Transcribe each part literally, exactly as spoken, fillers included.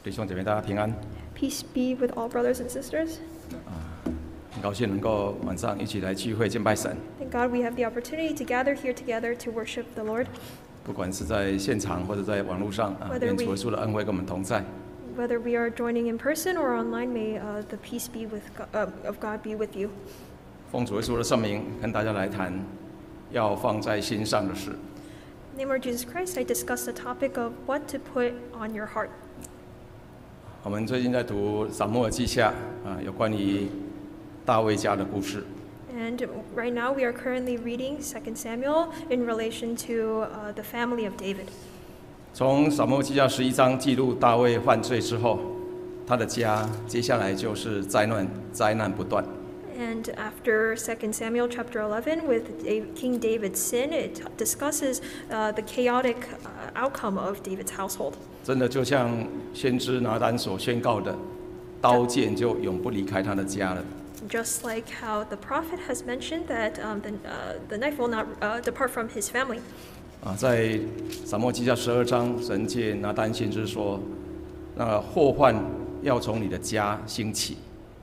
弟兄姐妹，大家平安。 Peace be with all brothers and sisters. 很高兴能够晚上一起来聚会敬拜神。 Thank God we have the opportunity to gather here together to worship the Lord. 不管是在现场或者在网络上啊， Whether 愿 we- 主耶稣的恩惠跟我们同在。 Whether we are joining in person or online, may uh, the peace be with God, uh, of God be with you. 奉主耶稣的圣名，跟大家来谈要放在心上的事。 In the name of Jesus Christ, I discuss the topic of what to put on your heart. 我们最近在读撒母耳记下啊，有关于大卫家的故事。 And right now we are currently reading Second Samuel in relation to uh, the family of David. 从撒母耳记下十一章记录大卫犯罪之后，他的家接下来就是灾难，灾难不断。 And after Second Samuel chapter eleven, with Dav- King David's sin, it discusses uh, the chaotic uh, outcome of David's household. 真的就像先知拿单所宣告的，刀剑就永不离开他的家了。 Just like how the prophet has mentioned that um, the, uh, the knife will not uh, depart from his family. 啊，在撒母耳记下十二章，神借拿单先知说，那祸患要从你的家兴起。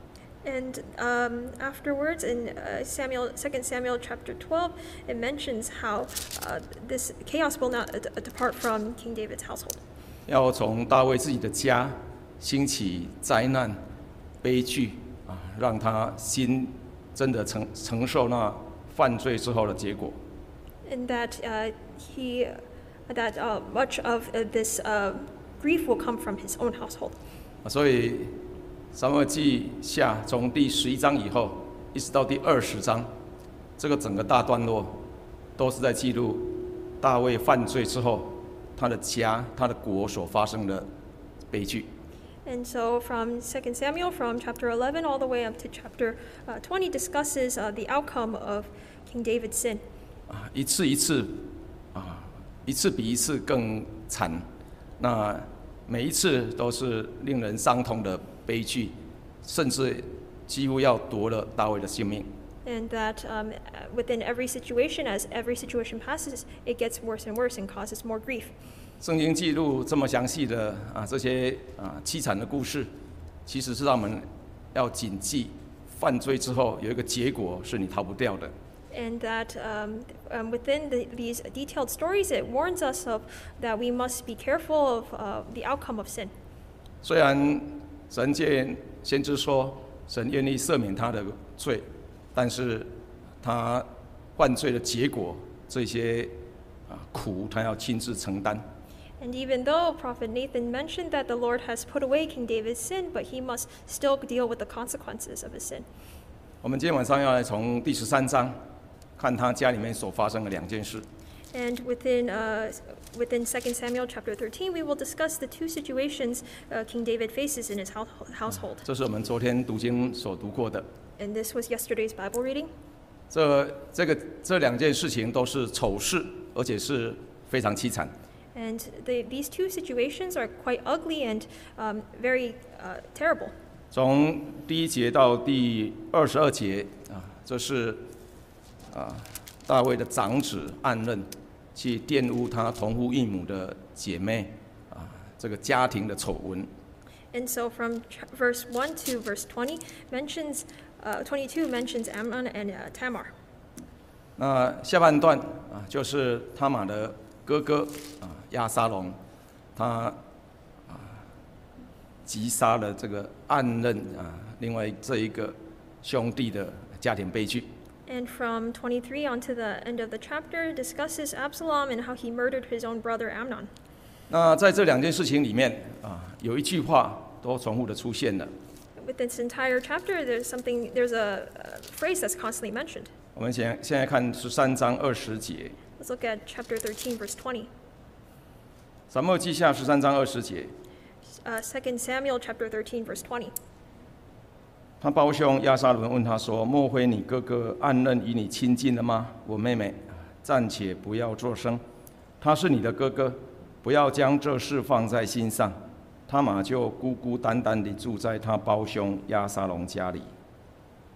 And um, afterwards, in uh, Samuel, Second Samuel chapter twelve, it mentions how uh, this chaos will not uh, d- depart from King David's household. 要从大卫自己的家兴起灾难、悲剧啊，让他心真的承承受那犯罪之后的结果。 And that uh, he, that uh, much of uh, this uh, grief will come from his own household. 啊，所以撒母耳记下从第十一章以后，一直到第二十章，这个整个大段落都是在记录大卫犯罪之后，他的家、他的国所发生的悲剧。 And so from Second Samuel, from chapter eleven all the way up to chapter uh, twenty, discusses uh, the outcome of King David's sin. 啊，一次一次啊，一次比一次更惨。那每一次都是令人伤痛的悲剧，甚至几乎要夺了大卫的性命。 And that um, within every situation, as every situation passes, it gets worse and worse and causes more grief. 圣经记录这么详细的啊这些啊凄惨的故事，其实是让我们要谨记，犯罪之后有一个结果是你逃不掉的。 And that um, um, within the, these detailed stories, it warns us of that we must be careful of uh, the outcome of sin. 虽然神借先知说神愿意赦免他的罪，但是他犯罪的结果，这些啊苦他要亲自承担。 And even though Prophet Nathan mentioned that the Lord has put away King David's sin, but he must still deal with the consequences of his sin. 我们今天晚上要来从第十三章看他家里面所发生的两件事。 And within uh, within Second Samuel chapter thirteen, we will discuss the two situations uh, King David faces in his hou- household. 这是我们昨天读经所读过的。 And this was yesterday's Bible reading. 这这个这两件事情都是丑事，而且是非常凄惨。 And the, these two situations are quite ugly and um, very uh, terrible. 从第一节到第二十二节啊，这是啊大卫的长子暗刃去玷污他同父异母的姐妹啊，这个家庭的丑闻。 And so from ch- verse one to verse twenty mentions, uh, twenty-two mentions Amnon and uh, Tamar. 那下半段啊，就是他玛的哥哥啊亚沙龙，他啊击杀了这个暗刃啊，另外这一个兄弟的家庭悲剧。 And from twenty-three on to the end of the chapter discusses Absalom and how he murdered his own brother Amnon. 那在这两件事情里面啊，有一句话都重复的出现了。 With this entire chapter, there's something, there's a, a phrase that's constantly mentioned. 我们现现在看十三章二十节， Let's look at chapter thirteen, verse twenty. 撒母耳记下十三章二十节， Uh, Second Samuel chapter thirteen, verse twenty. 他胞兄亚沙伦问他说：“莫非你哥哥暗刃与你亲近了吗？我妹妹，暂且不要作声，他是你的哥哥，不要将这事放在心上。”他玛就孤孤单单地住在他胞兄亚沙龙家里。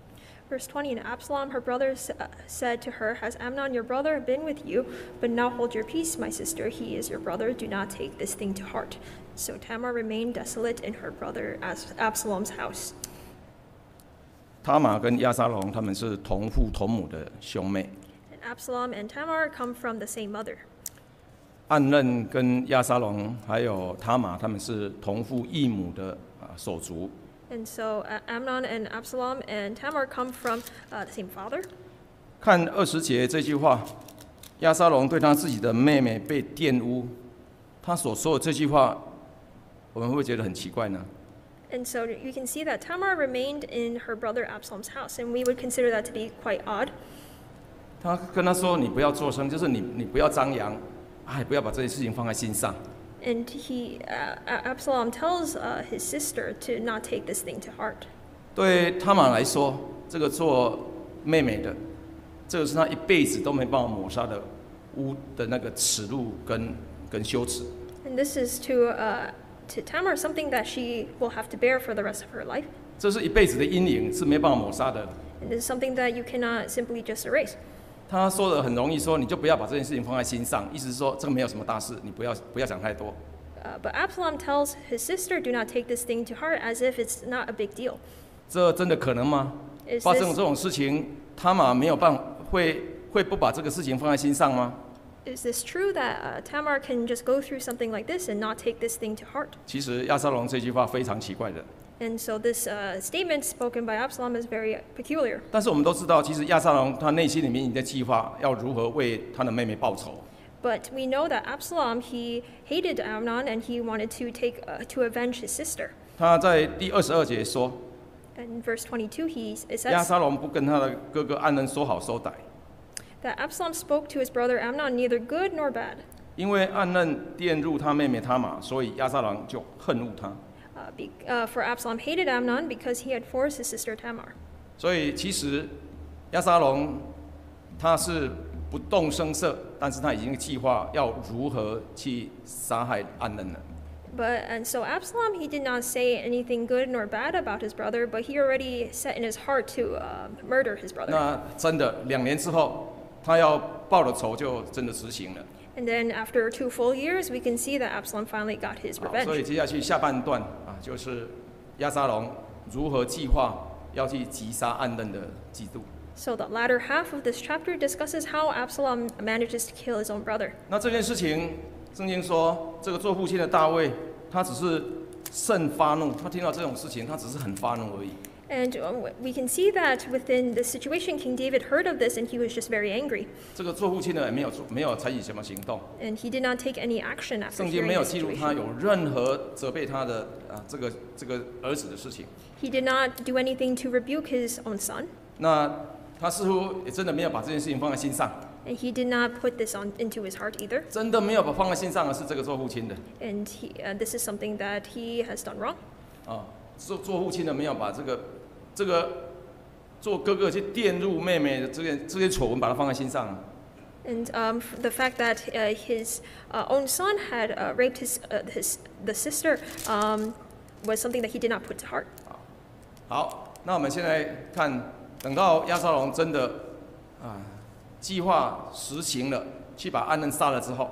Verse twenty, and Absalom, her brother, said to her, Has Amnon your brother been with you? But now hold your peace, my sister. He is your brother. Do not take this thing to heart. So Tamar remained desolate in her brother Absalom's house. 他玛跟亚沙龙他们是同父同母的兄妹。 And Absalom and Tamar come from the same mother. 暗嫩跟亚沙龙还有他玛他们是同父异母的手足。 And so uh, Amnon and Absalom and Tamar come from uh, the same father. 看二十节这句话，亚沙龙对他自己的妹妹被玷污，他所说的这句话，我们会不会觉得很奇怪呢？ And so you can see that Tamar remained in her brother Absalom's house, and we would consider that to be quite odd. 他跟他说：“你不要作声，就是你你不要张扬，哎，不要把这些事情放在心上。” And he, uh, Absalom tells uh, his sister to not take this thing to heart. 对他玛来说，这个做妹妹的，这个是他一辈子都没办法抹杀的污的那个耻辱跟跟羞耻。 And this is to uh, to Tamar something that she will have to bear for the rest of her life. 这是一辈子的阴影，是没办法抹杀的。 And this is something that you cannot simply just erase. 他说的很容易说，你就不要把这件事情放在心上，意思是说这个没有什么大事，你不要不要想太多。 Uh, but Absalom tells his sister, "Do not take this thing to heart," as if it's not a big deal. 这真的可能吗？ Is 发生 this 这种事情，他玛没有办法会会不把这个事情放在心上吗？ is this true that uh, Tamar can just go through something like this and not take this thing to heart? 其实亚沙龙这句话非常奇怪的。 And so this uh, statement spoken by Absalom is very peculiar. 但是我们都知道，其实亚沙龙他内心里面已经在计划要如何为他的妹妹报仇。 But we know that Absalom, he hated Amnon and he wanted to take uh, to avenge his sister. 他在第二十二节说， And in verse twenty-two, he it 亚 says 沙龙不跟他的哥哥暗嫩说好收歹， that Absalom spoke to his brother Amnon neither good nor bad. 因为暗嫩玷辱他妹妹他玛，所以亚沙龙就恨恶他。 Uh, be, uh, for Absalom hated Amnon because he had forced his sister Tamar. 所以其实亚沙龙他是不动声色，但是他已经计划要如何去杀害暗嫩了。 But and so Absalom, he did not say anything good nor bad about his brother, but he already set in his heart to uh, murder his brother. 那真的两年之后，他要报的仇就真的执行了。 And then after two full years, we can see that Absalom finally got his 好，所以 revenge. 接下去下半段啊，就是亚沙龙如何计划要去击杀暗嫩的嫉妒。 So the latter half of this chapter discusses how Absalom manages to kill his own brother. 那这件事情，圣经说，这个做父亲的大卫，他只是甚发怒，他听到这种事情，他只是很发怒而已。 And um, we can see that within the situation, King David heard of this and he was just very angry. 这个做父亲的也没有做，没有采取什么行动。 And he did not take any action after 圣经 hearing 没有 the 记录他 situation. 有任何责备他的啊这个这个儿子的事情。 He did not do anything to rebuke his own son. 那他似乎也真的没有把这件事情放在心上， And he did not put this on into his heart either. 真的没有把放在心上的是这个做父亲的 And he, uh, this is something that he has done wrong. 啊，做做父亲的没有把这个这个做哥哥去玷辱妹妹的这些这些丑闻把它放在心上。 And um, f- the fact that uh, his uh, own son had uh, raped his, uh, his the sister um, was something that he did not put to heart. 好，那我们现在看，等到亚沙龙真的啊计划实行了，去把暗嫩杀了之后，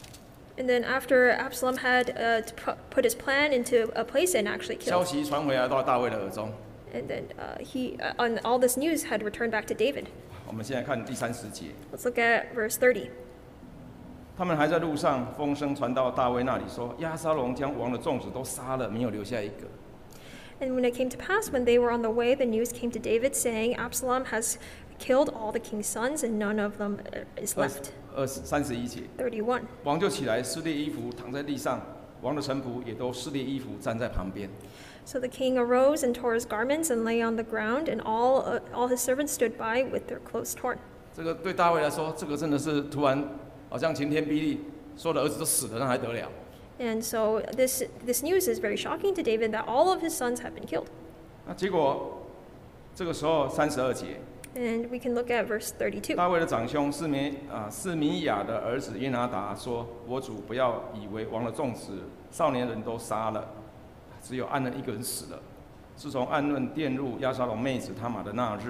And then after Absalom had uh, to pu- put his plan into a place and actually 消 killed, 息传回来到大卫的耳中。 and then uh, he, uh, on all this news had returned back to David. 我们现在看第三十节， Let's look at verse thirty. 他们还在路上，风声传到大卫那里，说亚沙龙将王的众子都杀了，没有留下一个。 And when it came to pass, when they were on the way, the news came to David, saying, Absalom has killed all the king's sons, and none of them uh, is 二 left. 二十三十一节， thirty-one. 王就起来撕裂衣服，躺在地上，王的臣仆也都撕裂衣服，站在旁边。 So the king arose and tore his garments and lay on the ground, and all, uh, all his servants stood by with their clothes torn. 这个对大卫来说，这个真的是突然好像晴天霹雳，所有的儿子都死了，那还得了？ And so this, this news is very shocking to David that all of his sons have been killed. 那结果这个时候三十二节， And we can look at verse thirty-two. 大卫的长兄示米啊示米亚的儿子约拿达说：“我主不要以为王的众子少年人都杀了，只有暗嫩一个人死了。自从暗嫩玷辱亚沙龙妹子他玛的那日，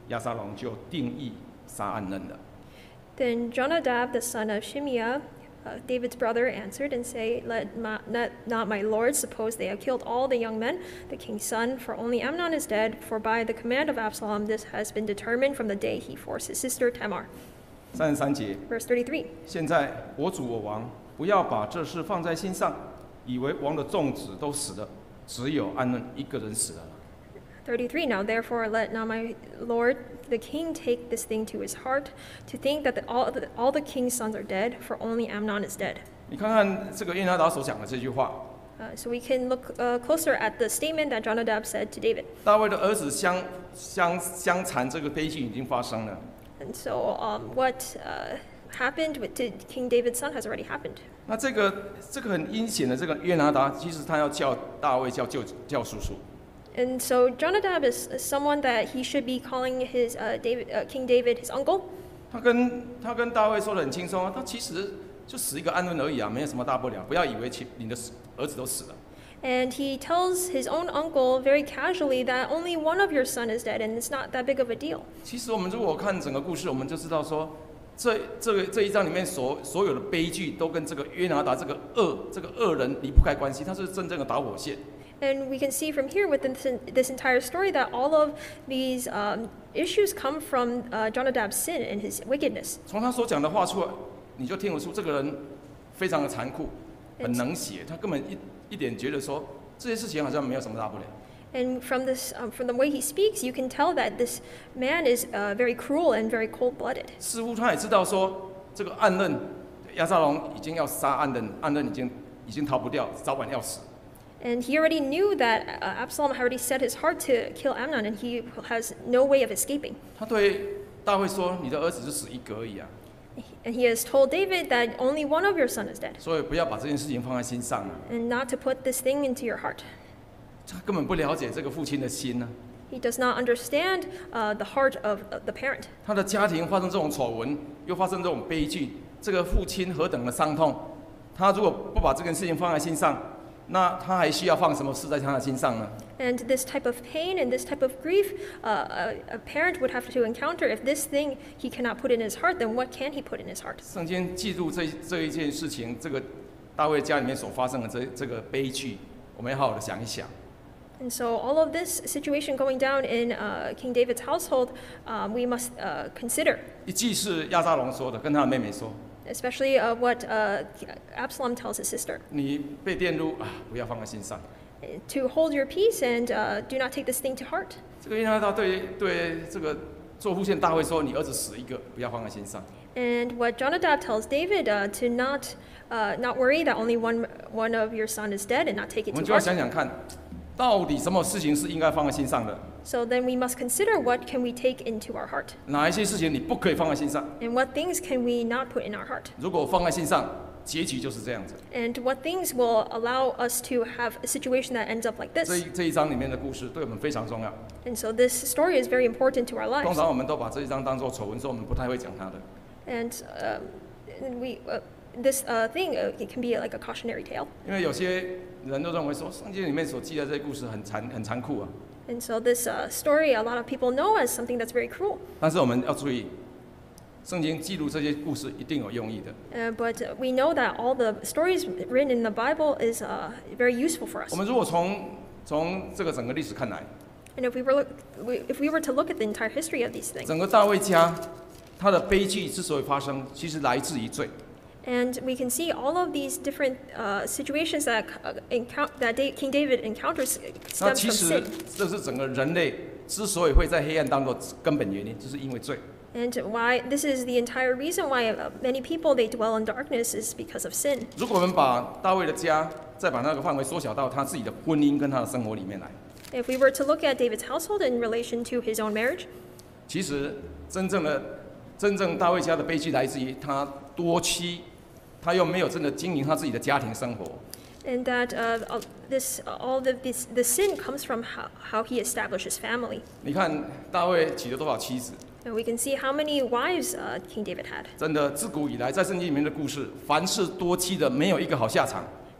亚撒龙就定义杀暗嫩了。 Then Jonadab, the son of Shimeah, uh, David's brother, answered and said, Let my, not, not my lord suppose they have killed all the young men, the king's son, for only Amnon is dead, for by the command of Absalom this has been determined from the day he forced his sister Tamar. 三十三节， Verse thirty-three. 现在我主我王，不要把这事放在心上，以为王的众子都死了，只有暗嫩一个人死了。 thirty-three. Now therefore let not my lord the king take this thing to his heart, to think that the, all, the, all the king's sons are dead, for only Amnon is dead. 你看看这个约拿达所讲的这句话， Uh, so we can look uh, closer at the statement that Jonadab said to David. 大卫的儿子相相相残这个悲剧已经发生了。 And so um, what uh, happened with, to King David's son has already happened. 那这个这个很阴险的这个约拿达，其实他要叫大卫叫舅叫叔叔。 And so Jonadab is someone that he should be calling his uh, David, uh, King David his uncle. 他跟他跟大卫说的很轻松啊，他其实就死一个暗嫩而已啊，没有什么大不了，不要以为其你的儿子都死了。 And he tells his own uncle very casually that only one of your son is dead, and it's not that big of a deal. 其实我们如果看整个故事，我们就知道说，这这个这一章里面所所有的悲剧，都跟这个约拿达这个恶这个恶人离不开关系，他是真正的导火线。 And we can see from here within this, this entire story that all of these um, issues come from uh, Jonadab's sin and his wickedness. 从他所讲的话出来，你就听得出这个人非常的残酷，很冷血，他根本一一点觉得说这些事情好像没有什么大不了。 And from this, um, from the way he speaks, you can tell that this man is uh, very cruel and very cold-blooded. 似乎他也知道说，这个暗嫩亚撒龙已经要杀暗嫩，暗嫩已经已经逃不掉，早晚要死。 And he already knew that uh, Absalom had already set his heart to kill Amnon, and he has no way of escaping. 他对大卫说：“你的儿子就死一个而已啊， And he has told David that only one of your son is dead, 所以不要把这件事情放在心上啊。 and not to put this thing into your heart. ” 他根本不了解这个父亲的心呢、 He does not understand uh, the heart of uh, the parent. 他的家庭发生这种丑闻，又发生这种悲剧，这个父亲何等的伤痛。他如果不把这件事情放在心上，那他还需要放什么事在他的心上呢？ And this type of pain and this type of grief, uh, a, a parent would have to encounter. If this thing he cannot put in his heart, then what can he put in his heart? 圣经记录这这一件事情，这个大卫家里面所发生的这这个悲剧，我们要好好的想一想。 And so all of this situation going down in uh, King David's household, um, we must uh, consider, 一既是亚撒龙说的，跟他的妹妹说， especially uh, what uh, Absalom tells his sister. 你被玷污啊，不要放在心上。 To hold your peace and uh, do not take this thing to heart. 这个约拿达对对这个做父亲大卫说：“你儿子死一个，不要放在心上。” And what Jonadab tells David uh, to not uh, not worry that only one one of your son is dead and not take 我 it 们 to 就要 heart. 想想看，到底什么事情是应该放在心上的， So then we must consider what can we take into our heart 哪一些事情你不可以放在心上。 and what things can we not put in our heart. 如果放在心上，结局就是这样子。 And what things will allow us to have a situation that ends up like 这 this. 一这一章里面的故事对我们非常重要。 And so this story is very important to our 通 lives. 常我们都把这一章当做丑闻，所以我们不太会讲它的。 And um, and we uh, this uh, thing uh, it can be like a cautionary tale. 因为有些人都认为说，圣经里面所记的这些故事很残很残酷啊。 And so this uh, story, a lot of people know as something that's very cruel. 但是我们要注意，圣经记录这些故事一定有用意的。 Uh, but uh, we know that all the stories written in the Bible is uh, very useful for us. 我们如果从从这个整个历史看来， And if we were look, we, if we were to look at the entire history of these things, 整个大卫家他的悲剧之所以发生，其实来自于罪。 and we can see all of these different uh, situations that uh, encount, that Da- King David encounters 那 stems 其 from 实 sin. 这是整个人类之所以会在黑暗当中根本原因，就是因为罪。 And why this is the entire reason why uh, many people they dwell in darkness is because of sin. 如果我们把大卫的家再把那个范围缩小到他自己的婚姻跟他的生活里面来， If we were to look at David's household in relation to his own marriage, 其实真正的真正大卫家的悲剧来自于他多妻，他又没有真的经营他自己的家庭生活。 and that uh, uh, this uh, all of this the sin comes from how, how he establishes family. 你看大卫娶了多少妻子？ And we can see how many wives uh, King David had. 真的自古以来，在圣经里面的故事，凡是多妻的，没有一个好下场。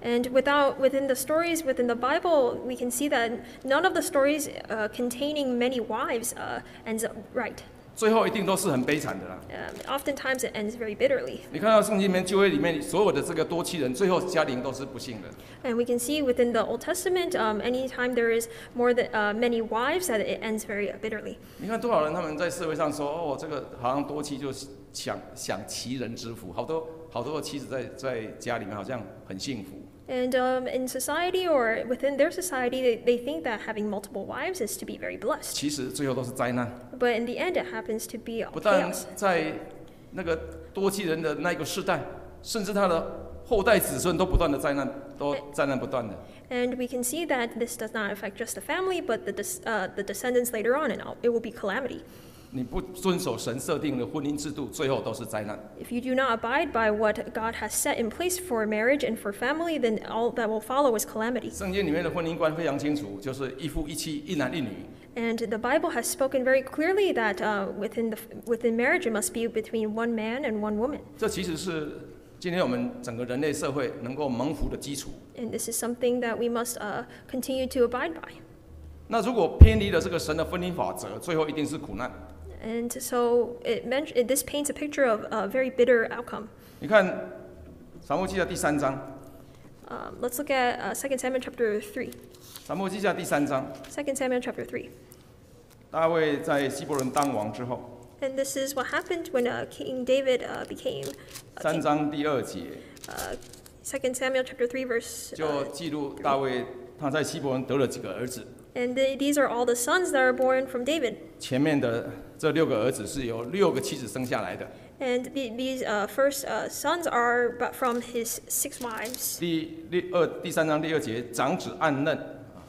And without within the stories within the Bible, we can see that none of the stories uh, containing many wives uh, ends up right. 最后一定都是很悲惨的啦。 Um, oftentimes it ends very bitterly. 你看到圣经里面旧约里面所有的这个多妻人，最后家庭都是不幸的。 And we can see within the Old Testament, um, anytime there is more than uh, many wives, that it ends very bitterly. 你看多少人他们在社会上说，哦，这个好像多妻就是享享其人之福，好多好多的妻子在在家里面好像很幸福。 And um, in society or within their society, they, they think that having multiple wives is to be very blessed. 其实最后都是灾难。 But in the end, it happens to be all 不但 chaos. 在那个多妻人的那个世代，甚至他的后代子孙都不断的灾难，都灾难不断的。 And we can see that this does not affect just the family, but the, des- uh, the descendants later on, and it will be calamity. 你不遵守神设定的婚姻制度，最后都是灾难。 If you do not abide by what God has set in place for marriage and for family, then all that will follow is calamity. 圣经里面的婚姻观非常清楚，就是一夫一妻，一男一女。 And the Bible has spoken very clearly that uh, within, the, within marriage, it must be between one man and one woman. 这其实是今天我们整个人类社会能够蒙福的基础。 And this is something that we must uh, continue to abide by. 那如果偏离了这个神的婚姻法则，最后一定是苦难。 And so it men- it, this paints a picture of a very bitter outcome. 你看撒母耳记下第三章， Um, let's look at uh, Second Samuel chapter three. 撒母耳记下第三章， Second Samuel chapter three. 大卫在希伯伦当王之后， And this is what happened when uh, King David uh, became uh, 三 king. 章第二节 Uh, Second Samuel chapter three verse. 就 Uh, 记录大卫他在希伯伦得了几个儿子。 and they, these are all the sons that are born from David. 前面的这六个儿子是由六个妻子生下来的。 And the, these uh, first uh, sons are but from his six wives. 第六二第三章第二节，长子暗嫩，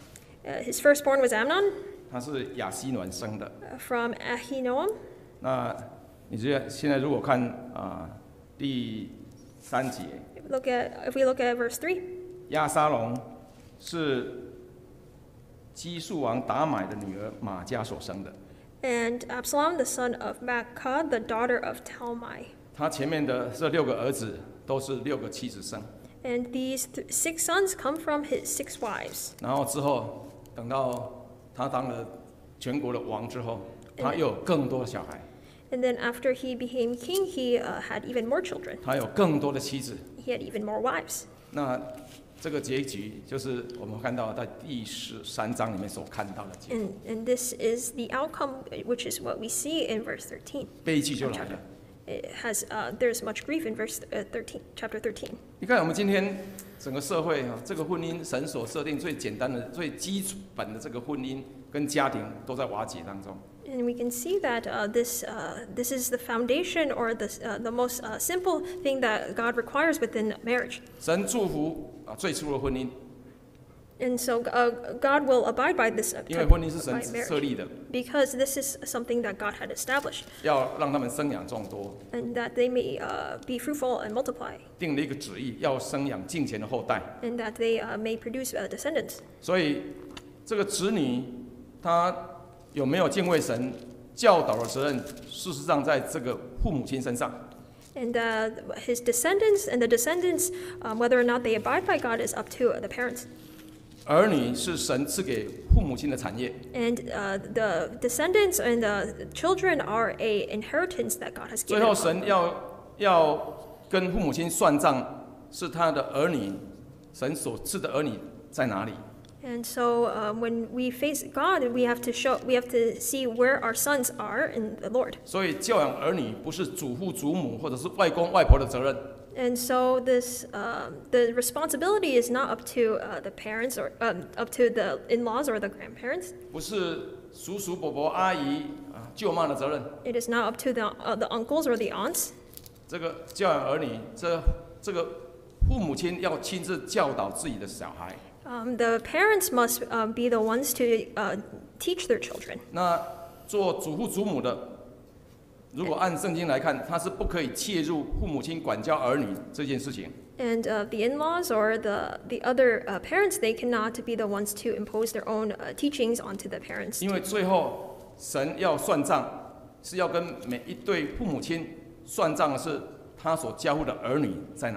Uh, his firstborn was Amnon 他是亚希暖生的。 uh, from Ahinoam. 那你觉得现在如果看啊、第三节， Look at if we look at verse three. 亚沙龙是基述王达买的女儿玛迦所生的。 And Absalom, the son of Maacah, the daughter of Talmai. 他前面的这六个儿子都是六个妻子生， And these th- six sons come from his six wives. 然后之后等到他当了全国的王之后，他又有更多的小孩， And then after he became king, he uh, had even more children. 他有更多的妻子。 He had even more wives. 那这个结局就是我们看到在第十三章里面所看到的结局， And, and this is the outcome, which is what we see in verse thirteen. 悲剧就来了。 It has, uh, there's much grief in verse uh, thirteen, chapter thirteen. 你看我们今天整个社会啊，这个婚姻神所设定最简单的、最基本的这个婚姻跟家庭都在瓦解当中。 And we can see that uh, this, uh, this is the foundation or the, uh, the most uh, simple thing that God requires within marriage. 神祝福啊最初的婚姻， And so uh, God will abide by this uh, 因为 type 婚姻是 of 神 by 设 marriage 立的， because this is something that God had established 要让他们生养众多， and that they may uh, be fruitful and multiply 定了一个旨意，要生养敬虔的后代。 and that they uh, may produce uh, descendants. 所以这个子女他有没有敬畏神，教导的责任，事实上在这个父母亲身上。 And uh, his descendants and the descendants, um, whether or not they abide by God, is up to uh, the parents. 儿女是神赐给父母亲的产业， And uh, the descendants and the children are a inheritance that God has 最 given. 后 upon 神 them. 要要跟父母亲算账，是他的儿女，神所赐的儿女在哪里？ And so uh, when we face God, we have to show, we have to see where our sons are in the Lord. 所以教养儿女不是祖父祖母或者是外公外婆的责任， And so this, uh, the responsibility is not up to uh, the parents or um, up to the in-laws or the grandparents. 不是叔叔伯伯阿姨啊舅妈的责任。 It is not up to the, uh, the uncles or the aunts. 这个教养儿女，这这个父母亲要亲自教导自己的小孩。 Um, the parents must uh, be the ones to uh, teach their children. 那做祖父祖母的，如果按圣经来看，他是不可以介入父母亲管教儿女这件事情。 And uh, the in-laws or the, the other uh, parents, they cannot be the ones to impose their own uh, teachings onto the parents. 因为最后神要算账，是要跟每一对父母亲算账的是他所交付的儿女在哪里。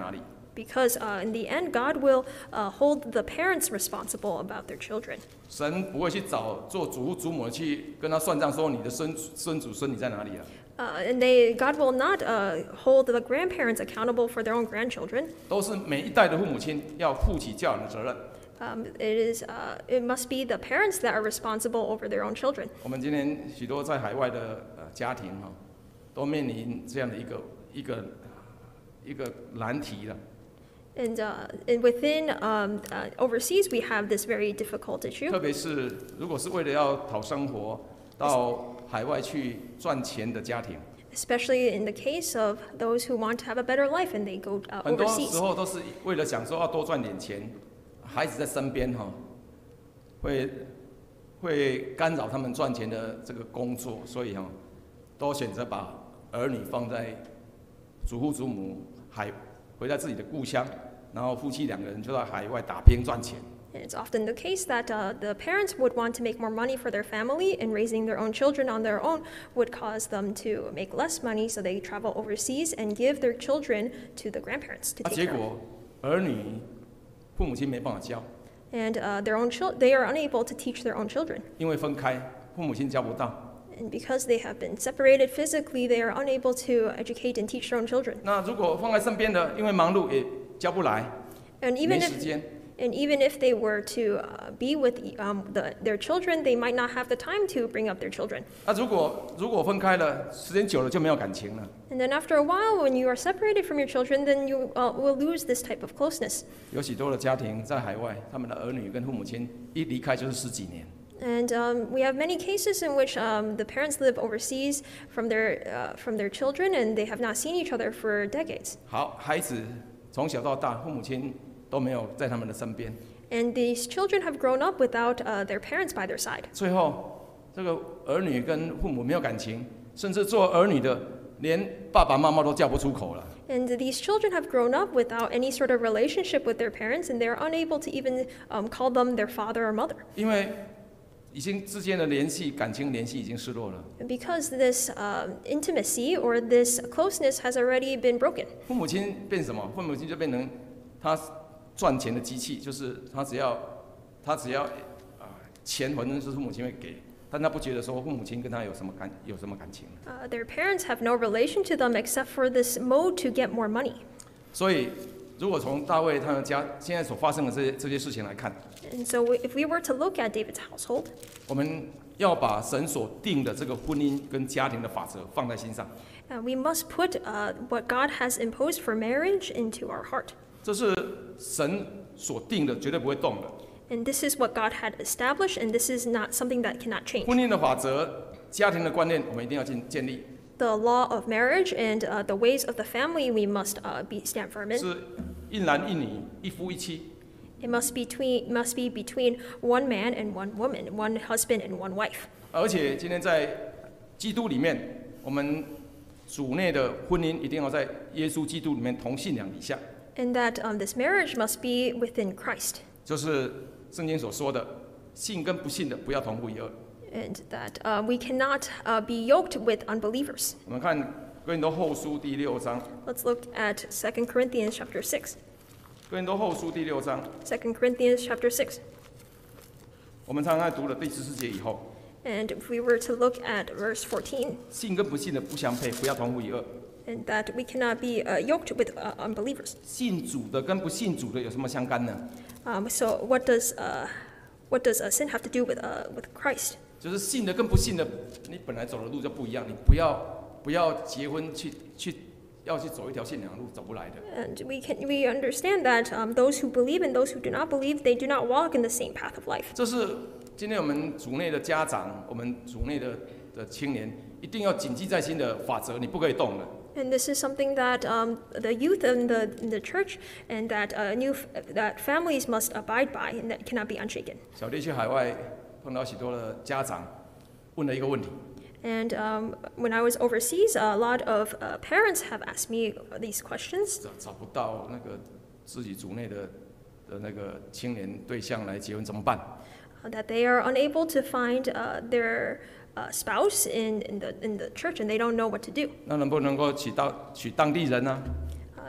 Because uh, in the end, God will uh, hold the parents responsible about their children. 神不会去找做祖父祖母去跟他算账，说你的孙孙祖孙你在哪里啊？ Uh, and they, God will not uh, hold the grandparents accountable for their own grandchildren. 都是每一代的父母亲要负起教养的责任。 Um, it is, uh, it must be the parents that are responsible over their own children. 我们今天许多在海外的呃家庭哈，都面临这样的一个一个一个难题了。 And, uh, and within um, uh, overseas, we have this very difficult issue. 特别是如果是为了要讨生活，到海外去赚钱的家庭， Especially in the case of those who want to have a better life and they go uh, 很多时 overseas. 候都是为了想说要多赚点钱，孩子在身边哈，会会干扰他们赚钱的这个工作，所以哈，都选择把儿女放在祖父祖母海回在自己的故乡，然后夫妻两个人就在海外打拼赚钱。 And it's often the case that uh, the parents would want to make more money for their family, and raising their own children on their own would cause them to make less money, so they travel overseas and give their children to the grandparents to 啊， take 结 care of. 果儿女父母亲没办法教， And uh, their own chil- they are unable to teach their own children. 因为分开，父母亲教不到。 And because they have been separated physically, they are unable to educate and teach their own children. 那如果放在身边的，因为忙碌也教不来， And 没 even 时 if 间。 And even if they were to uh, be with um, the, their children, they might not have the time to bring up their children. 那如果如果分开了，时间久了就没有感情了。 And then after a while, when you are separated from your children, then you uh, will lose this type of closeness. 有许多的家庭在海外，他们的儿女跟父母亲一离开就是十几年。 And um, we have many cases in which um, the parents live overseas from their, uh, from their children, and they have not seen each other for decades. 好，孩子从小到大，父母亲都没有在他们的身边。 And these children have grown up without uh, their parents by their side. 最后，这个儿女跟父母没有感情，甚至做儿女的连爸爸妈妈都叫不出口了。 And these children have grown up without any sort of relationship with their parents, and they are unable to even um, call them their father or mother. 因为已经之间的联系、感情联系已经失落了。 Because this uh, intimacy or this closeness has already been broken. 父母亲变什么？父母亲就变成他赚钱的机器，就是他只要他只要啊钱，反正是父母亲会给，但他不觉得说父母亲跟他有什么感有什么感情。 Uh, their parents have no relation to them except for this mode to get more money. 所以，如果从大卫他们家现在所发生的这些这些事情来看， And so we, if we were to look at David's household, 我们要把神所定的这个婚姻跟家庭的法则放在心上。 uh, we must put uh, what God has imposed for marriage into our heart. 这是神所定的，绝对不会动的。 And this is what God had established, and this is not something that cannot change. 婚姻的法则、家庭的观念，我们一定要建建立， The law of marriage and uh, the ways of the family we must uh, be stand firm in. 是一男一女，一夫一妻。 It must be between must be between one man and one woman, one husband and one wife. 而且今天在基督里面，我们主内的婚姻一定要在耶稣基督里面同信仰以下， And that um, this marriage must be within Christ. 就是圣经所说的，信跟不信的不要同父一儿。 And that uh, we cannot uh, be yoked with unbelievers. 我们看哥林多后书第六章， Let's look at Second Corinthians chapter six. 哥林多后书第六章， Second Corinthians chapter six. 我们常常读了第十四节以后， And if we were to look at verse fourteen, 信跟不信的不相配，不要同父一儿。 and that we cannot be uh, yoked with uh, unbelievers. 信主的跟不信主的有什么相干呢？ Um, so what does uh, what does uh, sin have to do with uh, with Christ? 就是信的跟不信的，你本来走的路就不一样，你不要不要结婚去去要去走一条信仰路，走不来的。 And we can we understand that um, those who believe and those who do not believe, they do not walk in the same path of life. 这是今天我们组内的家长，我们组内的的青年一定要谨记在心的法则，你不可以动的。 And this is something that um, the youth in the in the church and that uh, new that families must abide by, and that cannot be unshaken. 小弟去海外碰到许多的家长，问了一个问题， And um, when I was overseas, a lot of uh, parents have asked me these questions. 找找不到那个自己组内的的那个青年对象来结婚怎么办？ Uh, that they are unable to find uh, their uh, spouse in, in the in the church, and they don't know what to do. 那能不能够娶到娶当地人呢、 Uh,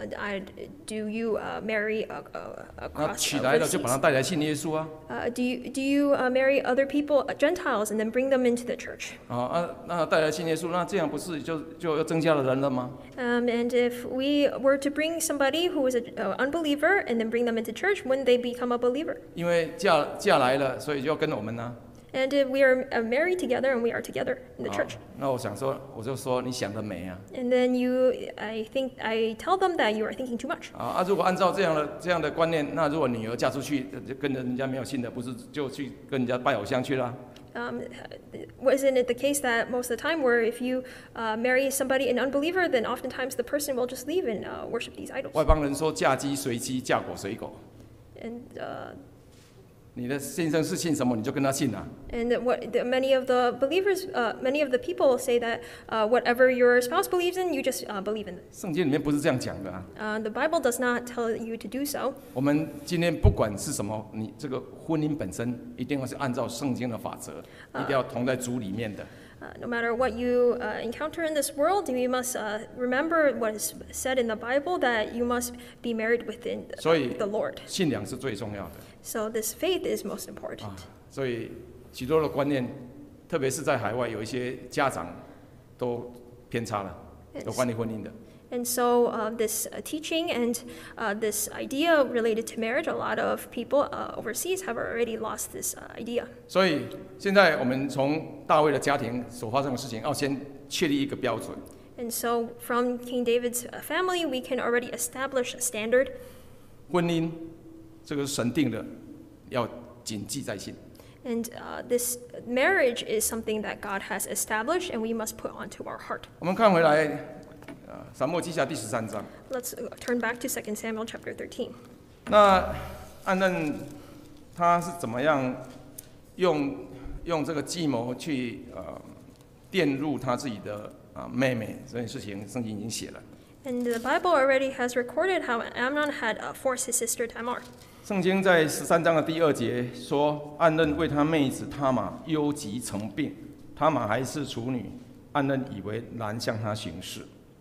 uh, I, do you uh, marry uh, uh, 那 across 娶 uh, 来了就把他 overseas? 带来信耶稣啊。 Uh, do you do you uh, marry other people, uh, Gentiles, and then bring them into the church? 啊啊，那带来信耶稣，那这样不是就就又增加了人了吗？ Um, and if we were to bring somebody who was an uh, unbeliever and then bring them into church, wouldn't they become a believer? 因为嫁嫁来了，所以就要跟我们呢、 And if we are uh, married together and we are together in the 啊 church. 那我想说，我就说你想得美啊！ And then you, I think, I tell them that you are thinking too much. 啊啊！如果按照这样的这样的观念，那如果女儿嫁出去，就跟人家没有信的，不是就去跟人家拜偶像去了？ Um, wasn't it the case that most of the time where if you uh, marry somebody, an unbeliever, then oftentimes the person will just leave and uh, worship these idols? 外邦人说嫁鸡随鸡，嫁狗随狗。 And uh, 你的先生是信什么，你就跟他信啊。 and what the, many of the believers, uh, many of the people say that uh, whatever your spouse believes in, you just uh, believe in it. 圣经里面不是这样讲的啊。 Uh, the Bible does not tell you to do so. 我们今天不管是什么，你这个婚姻本身一定要是按照圣经的法则，一定要同在主里面的。 Uh, no matter what you uh, encounter in this world, you must uh, remember what is said in the Bible that you must be married within the, 所以 the Lord. 信仰是最重要的 So this faith is most important. 啊。所以许多的观念，特别是在海外，有一些家长都偏差了，有关于婚姻的。 And so uh, this uh, teaching and uh, this idea related to marriage, a lot of people uh, overseas have already lost this uh, idea. 所以现在我们从大卫的家庭所发生的事情，要先确立一个标准。 And so from King David's uh, family, we can already establish a standard. 婚姻这个是神定的，要谨记在心。 And uh, this marriage is something that God has established and we must put onto our heart. 我们看回来。 啊，撒母耳记下第十三章。 Let's uh, turn back to Second Samuel chapter thirteen. 那暗嫩他是怎么样用用这个计谋去呃玷入他自己的啊、呃、妹妹这件事情，圣经已经写了。 And the Bible already has recorded how Amnon had uh, forced his sister Tamar. 圣经在十三章的第二节说，暗嫩为他妹子他玛忧急成病，他玛还是处女，暗嫩以为难向他行事。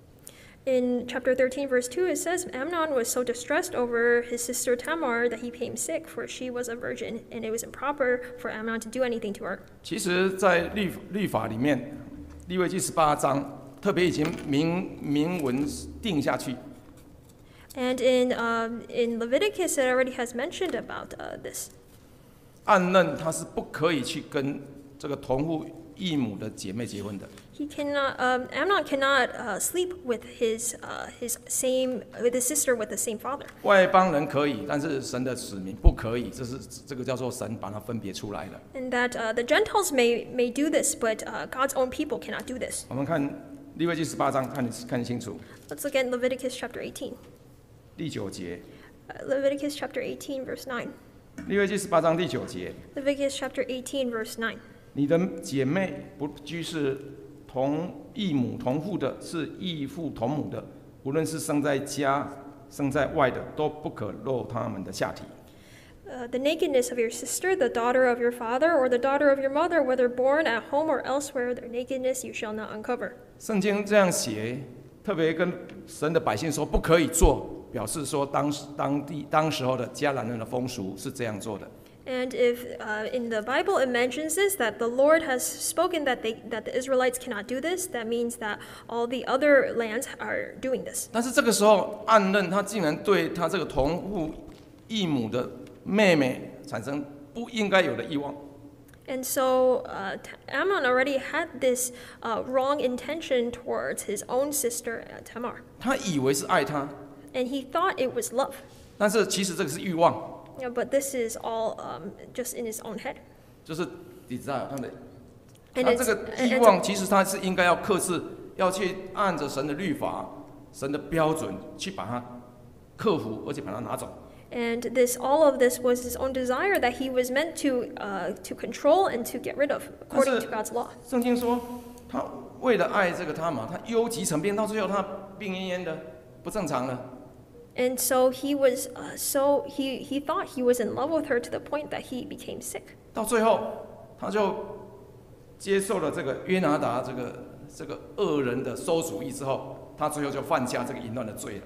In chapter thirteen, verse two, it says, Amnon was so distressed over his sister Tamar that he became sick, for she was a virgin, and it was improper for Amnon to do anything to her. 其实，在律律法里面，利未记十八章特别已经明明文定下去。 And in, um, in Leviticus, it already has mentioned about uh, this. 暗嫩他是不可以去跟这个同父异母的姐妹结婚的。 He cannot, um, Amnon cannot uh, sleep with his, uh, his same, with his sister with the same father. 外邦人可以，但是神的子民不可以，这是这个叫做神把它分别出来了。 And that uh, the Gentiles may, may do this, but uh, God's own people cannot do this. 我们看利未记十八章，看看清楚 Let's look at Leviticus chapter eighteen. 第九节。 Uh, Leviticus chapter eighteen, verse nine. 利未记十八章第九节， Leviticus chapter eighteen, verse nine. 你的姐妹不拘是同异母同父的，是异父同母的，无论是生在家、生在外的，都不可露他们的下体。 Uh, the nakedness of your sister, the daughter of your father, or the daughter of your mother, whether born at home or elsewhere, their nakedness you shall not uncover. 圣经这样写，特别跟神的百姓说不可以做，表示说当时当地当时候的迦南人的风俗是这样做的。 And if uh, in the Bible it mentions this, that the Lord has spoken that they that the Israelites cannot do this, that means that all the other lands are doing this. 但是这个时候，暗嫩他竟然对他这个同父异母的妹妹产生不应该有的欲望。 And so uh, Amnon already had this uh, wrong intention towards his own sister uh, Tamar, 他以为是爱他， and he thought it was love. 但是其实这个是欲望， Yeah, but this is all um, just in his own head. 就是 desire 他的。 And 他 it's, 这个 and 欲 it's 望其实他是应该要克制，要去按着神的律法、神的标准去把它克服，而且把它拿走。 And this, all of this was his own desire that he was meant to, uh, to control and to get rid of, according to God's law. 圣经说，他为了爱这个他嘛，他忧急成病，到最后他病恹恹的，不正常了。 And so he was, uh, so he, he thought he was in love with her to the point that he became sick. 到最后，他就接受了这个约拿达这个这个恶人的馊主意之后，他最后就犯下这个淫乱的罪了。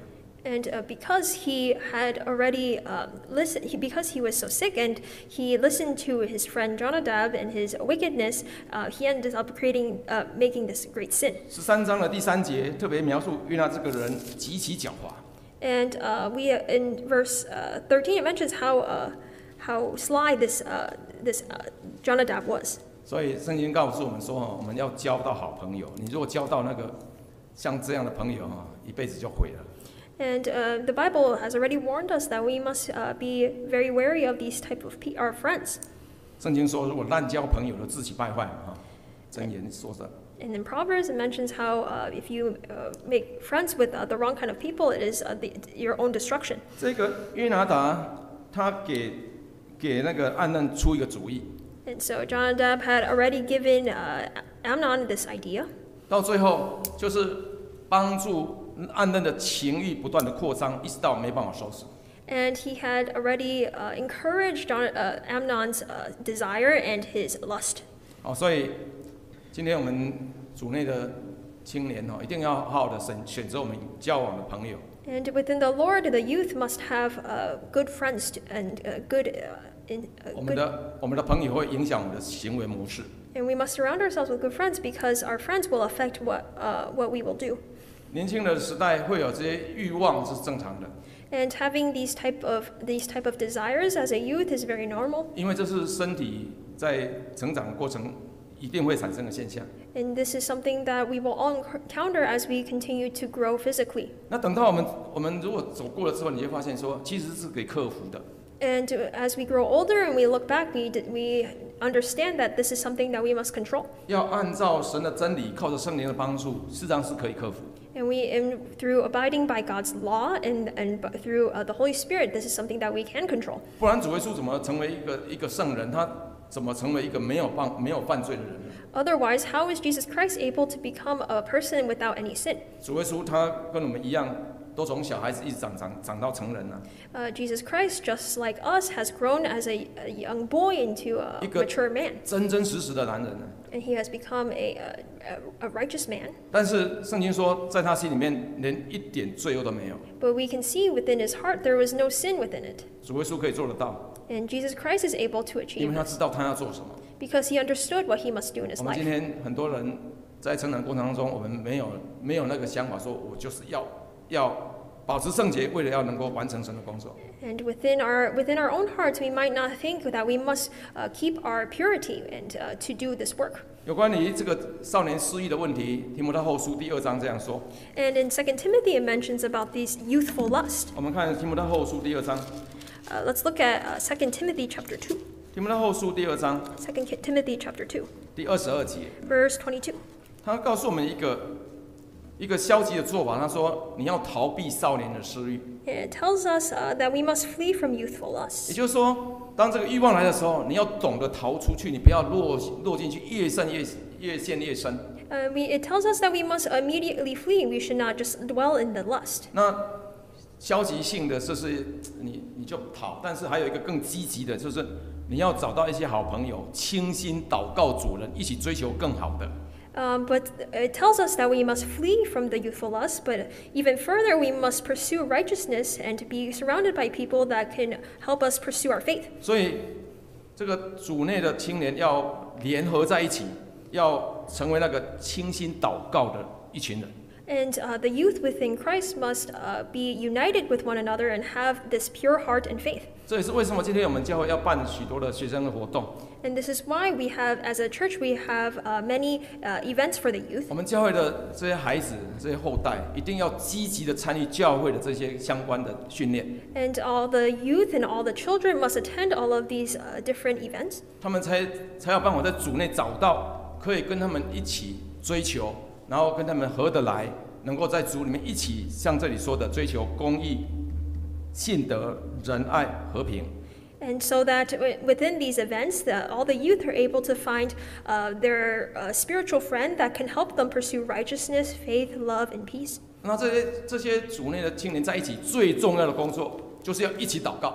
And uh, because he had already um, listened, he, because he was so sick and he listened to his friend Jonadab and his wickedness, uh, he ended up creating, uh, making this great sin. 十三章的第三节特别描述约拿这个人极其狡猾。 And uh, we in verse uh, thirteen it mentions how uh, how sly this uh, this uh, Jonadab was. 所以圣经告诉我们说，我们要交到好朋友。你如果交到那个像这样的朋友，一辈子就毁了。 And uh, the Bible has already warned us that we must uh, be very wary of these type of pe- our friends. 圣经说，如果滥交朋友的，自己败坏哈。箴言说的。 And in Proverbs, it mentions how uh, if you uh, make friends with uh, the wrong kind of people, it is uh, the, your own destruction. 这个约拿达他给给那个暗嫩出一个主意， And so Jonadab had already given uh, Amnon this idea. 到最后就是帮助暗嫩的情欲不断的扩张，一直到没办法收拾。 And he had already uh, encouraged John, uh, Amnon's uh, desire and his lust. 哦，所以今天我们组内的青年哦，一定要好好的选选择我们交往的朋友。 And within the Lord, the youth must have uh, good friends to, and uh, good, uh, in, 我 uh, 们 good 的我们的朋友会影响我们的行为模式。 and we must surround ourselves with good friends because our friends will affect what, uh, what we will do. 年轻的时代会有这些欲望是正常的， And having these type of these type of desires as a youth is very normal. 因为这是身体在成长的过程一定会产生的现象。 And this is something that we will all encounter as we continue to grow physically. 那等到我们我们如果走过了之后，你会发现说，其实是可以克服的。 And uh, as we grow older and we look back, we, d- we understand that this is something that we must control. 要按照神的真理，靠着圣灵的帮助，事实上是可以克服。 And we, and through abiding by God's law and, and b- through uh, the Holy Spirit, this is something that we can control. 不然主耶稣怎么成为一个一个圣人？他怎么成为一个没有犯没有犯罪的人呢？ Otherwise, how is Jesus Christ able to become a person without any sin? 主耶稣他跟我们一样，都从小孩子一直长长长到成人了、啊。 Uh, Jesus Christ, just like us, has grown as a, a young boy into a 一个 mature man, 真真实实的男人呢、 and he has become a, a, a righteous man. 但是圣经说，在他心里面连一点罪恶都没有。 But we can see within his heart there was no sin within it. 主耶稣可以做得到， And Jesus Christ is able to 因 achieve 为他 this 知道他要做什么。 because he understood what he must do in his 我们 life. 今天很多人在成长过程当中，我们没有没有那个想法，说我就是要要保持圣洁，为了要能够完成神的工作。 And within our within our own hearts, we might not think that we must uh, keep our purity and uh, to do this work. 有关于这个少年失忆的问题，提摩太后书第二章这样说。 And in Second Timothy, it mentions about these youthful lust. 我们看提摩太后书第二章， Uh, let's look at uh, Second Timothy chapter two. 提摩太后书第二章 Second Timothy chapter two, 第二十二节， verse twenty-two. 他告诉我们一个一个消极的做法。他说：“你要逃避少年的私欲。” And it tells us uh, that we must flee from youthful 也 lusts. 就是说，当这个欲望来的时候，你要懂得逃出去，你不要落落进去，越陷越越陷越深。 Uh, we, it tells us that we must immediately flee. We should not just dwell in the lust. 那消极性的就是你你就逃，但是还有一个更积极的，就是你要找到一些好朋友，倾心祷告主人，一起追求更好的。 Um, but it tells us that we must flee from the youthful lust, but even further, we must pursue righteousness and be surrounded by people that can help us pursue our faith. 所以，这个主内的青年要联合在一起，要成为那个倾心祷告的一群人。 And uh, the youth within Christ must uh, be united with one another and have this pure heart and faith. 这也是为什么今天我们教会要办许多的学生的活动。 And this is why we have, as a church, we have uh, many uh, events for the youth. 我们教会的这些孩子、这些后代，一定要积极的参与教会的这些相关的训练， And all the youth and all the children must attend all of these uh, different events. 他们才才有办法在主内找到可以跟他们一起追求，然后跟他们合得来，能够在主里面一起像这里说的追求公义、信德、仁爱、和平。 And so that wi- within these events, that all the youth are able to find uh, their uh, spiritual friend that can help them pursue righteousness, faith, love, and peace. 那这些这些主内的青年在一起，最重要的工作就是要一起祷告。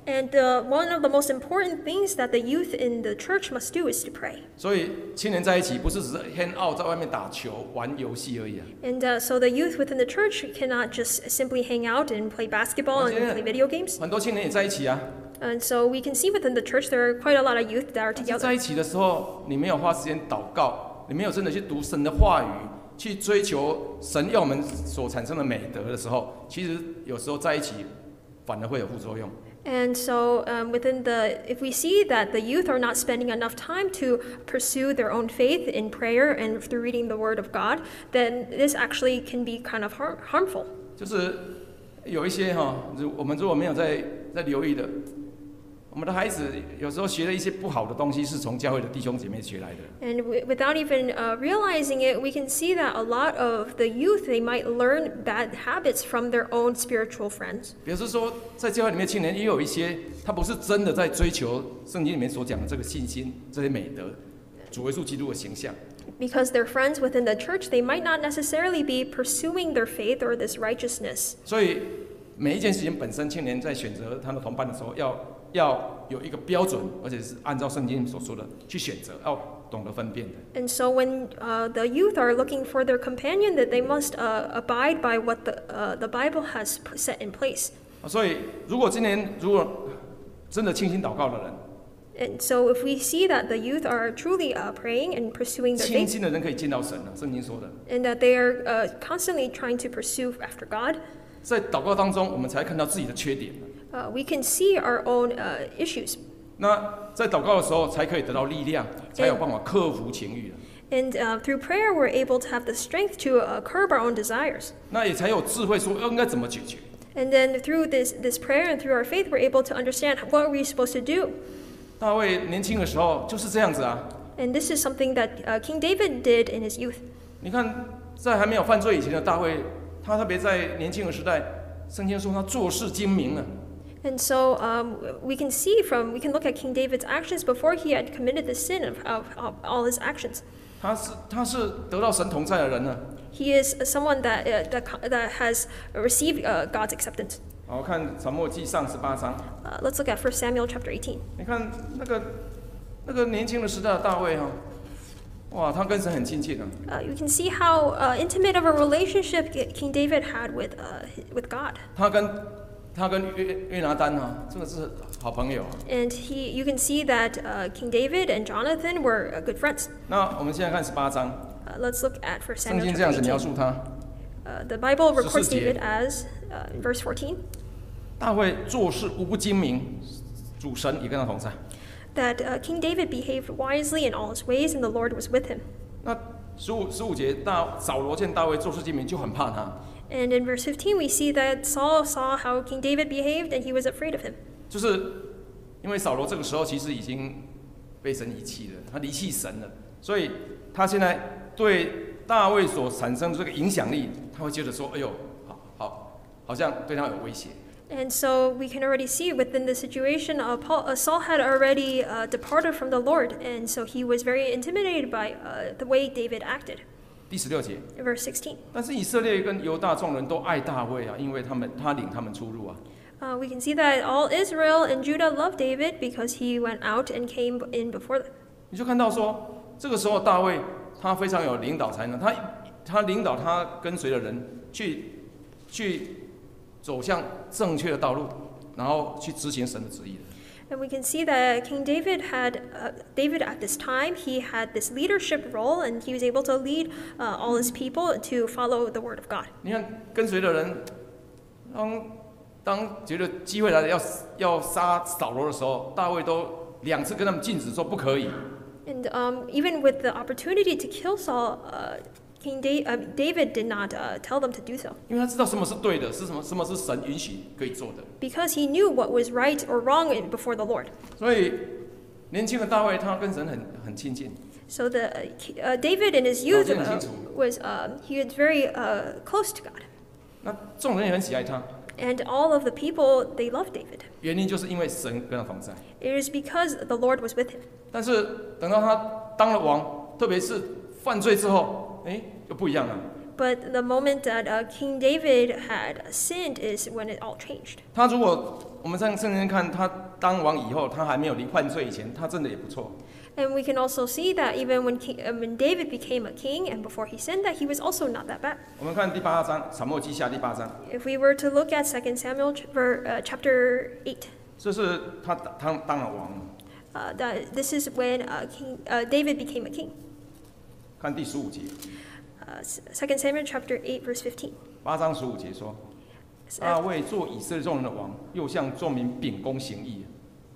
And uh, one of the most important things that the youth in the church must do is to pray. 所以青年在一起不是只是 hang out 在外面打球玩游戏而已啊。 And uh, so the youth within the church cannot just simply hang out and play basketball and play video games. 很多青年也在一起啊。 And so we can see within the church there are quite a lot of youth that are 但是在 together. 一起的时候，你没有花时间祷告，你没有真的去读神的话语，去追求神要我们所产生的美德的时候，其实有时候在一起反而会有副作用。 And so um, within the, if we see that the youth are not spending enough time to pursue their own faith in prayer and through reading the Word of God, then this actually can be kind of har- harmful. 就是有一些哈，我们如果没有在在留意的。我们的孩子有时候学了一些不好的东西，是从教会的弟兄姐妹学来的。 And w- without even uh, realizing it, we can see that a lot of the youth, they might learn bad habits from their own spiritual friends. 比如说，在教会里面，青年也有一些，他不是真的在追求圣经里面所讲的这个信心、这些美德、主耶稣基督的形象。 Because their friends within the church, they might not necessarily be pursuing their faith or this righteousness. 所以每一件事情本身，青年在选择他的同伴的时候，要要有一个标准，而且是按照圣经所说的去选择，要懂得分辨的。 And so when uh, the youth are looking for their companion, that they must uh, abide by what the uh, the Bible has p- set in place. 所以，如果今年如果真的倾心祷告的人， And so if we see that the youth are truly uh, praying and pursuing their 倾 faith, 心的人可以见到神了。圣经说的， and that they are uh, constantly trying to pursue after God, 在祷告当中，我们才看到自己的缺点。 uh, we can see our own uh, issues. 那在祷告的时候，才可以得到力量，才有办法克服情欲。 And uh, through prayer, we're able to have the strength to uh, curb our own desires. 那也才有智慧说应该怎么解决。 And then through this, this prayer and through our faith, we're able to understand what are we supposed to do. 大卫年轻的时候就是这样子啊。 And this is something that uh, King David did in his youth. 你看，在还没有犯罪以前的大卫，他特别在年轻的时代，圣经说他做事精明啊。 And so um, we can see from, we can look at King David's actions before he had committed the sin of, of, of all his actions. 他是他是得到神同在的人呢。 He is someone that, uh, that, co- that has received uh, God's acceptance. 好，看撒母耳记上十八章， Uh, let's look at First Samuel chapter eighteen. 你看那个那个年轻的时代的大卫哈、哇，他跟神很亲近啊。 Uh, you can see how uh, intimate of a relationship King David had with, uh, with God. 他跟他跟约约拿单哈、真的是好朋友啊。 And he, you can see that uh, King David and Jonathan were uh, good friends. 那我们现在看十八章， Uh, let's look at First 圣 Samuel 经这 chapter 样子描 eighteen. 述他： Uh, the Bible records 十四节。 David as, uh, in verse fourteen, 大卫做事无不精明，主神也跟他同在。 that uh, King David behaved wisely in all his ways, and the Lord was with him. 那十五十五节，大扫罗见大卫做事精明，就很怕他， And in verse fifteen, we see that Saul saw how King David behaved, and he was afraid of him. 就是因为扫罗这个时候其实已经被神遗弃了，他离弃神了，所以他现在对大卫所产生的这个影响力，他会觉得说：“哎呦，好好，好像对他有威胁。” And so we can already see within the situation, uh, Paul, uh, Saul had already uh, departed from the Lord, and so he was very intimidated by uh, the way David acted. 第十六节， Verse sixteen. 但是以色列跟犹大众人都爱大卫啊，因为他们他领他们出入啊。 Uh, we can see that all Israel and Judah loved David because he went out and came in before them. 你就看到说，这个时候大卫他非常有领导才能，他他领导他跟随的人去去走向正确的道路，然后去执行神的旨意。 And we can see that King David had, uh, David at this time, he had this leadership role and he was able to lead uh, all his people to follow the word of God. 你看跟随的人，当当觉得机会来了要要杀扫罗的时候，大卫都两次跟他们禁止说不可以。 And um, even with the opportunity to kill Saul, uh, King da- uh, David did not uh, tell them to do so 因为他知道什么是对的，是什么什么是神允许可以做的。 because he knew what was right or wrong in- before the Lord. 所以年轻的大卫他跟神很很亲近。 So the uh, ki- uh, David in his youth uh, 了解很清楚。 was uh, he was very uh, close to God, 那众人也很喜爱他， and all of the people they loved David. 原因就是因为神跟他同在。 It is because the Lord was with him. 但是等到他当了王，特别是犯罪之后，哎，又不一样了。 But the moment that uh, King David had sinned is when it all changed. 他如果我们上圣经看，他当王以后，他还没有离犯罪以前，他真的也不错。 And we can also see that even when, king, uh, when David became a king and before he sinned, that he was also not that bad. 我们看第八章撒母耳记下第八章， If we were to look at Second Samuel ch- ver, uh, chapter eight, 这是他当当了王。 uh, that, this is when uh, king, uh, David became a king. 看第十五节， Uh, Second Samuel chapter eight, verse fifteen. 八章十五节说，大卫做以色列众人的王，又向众民秉公行义。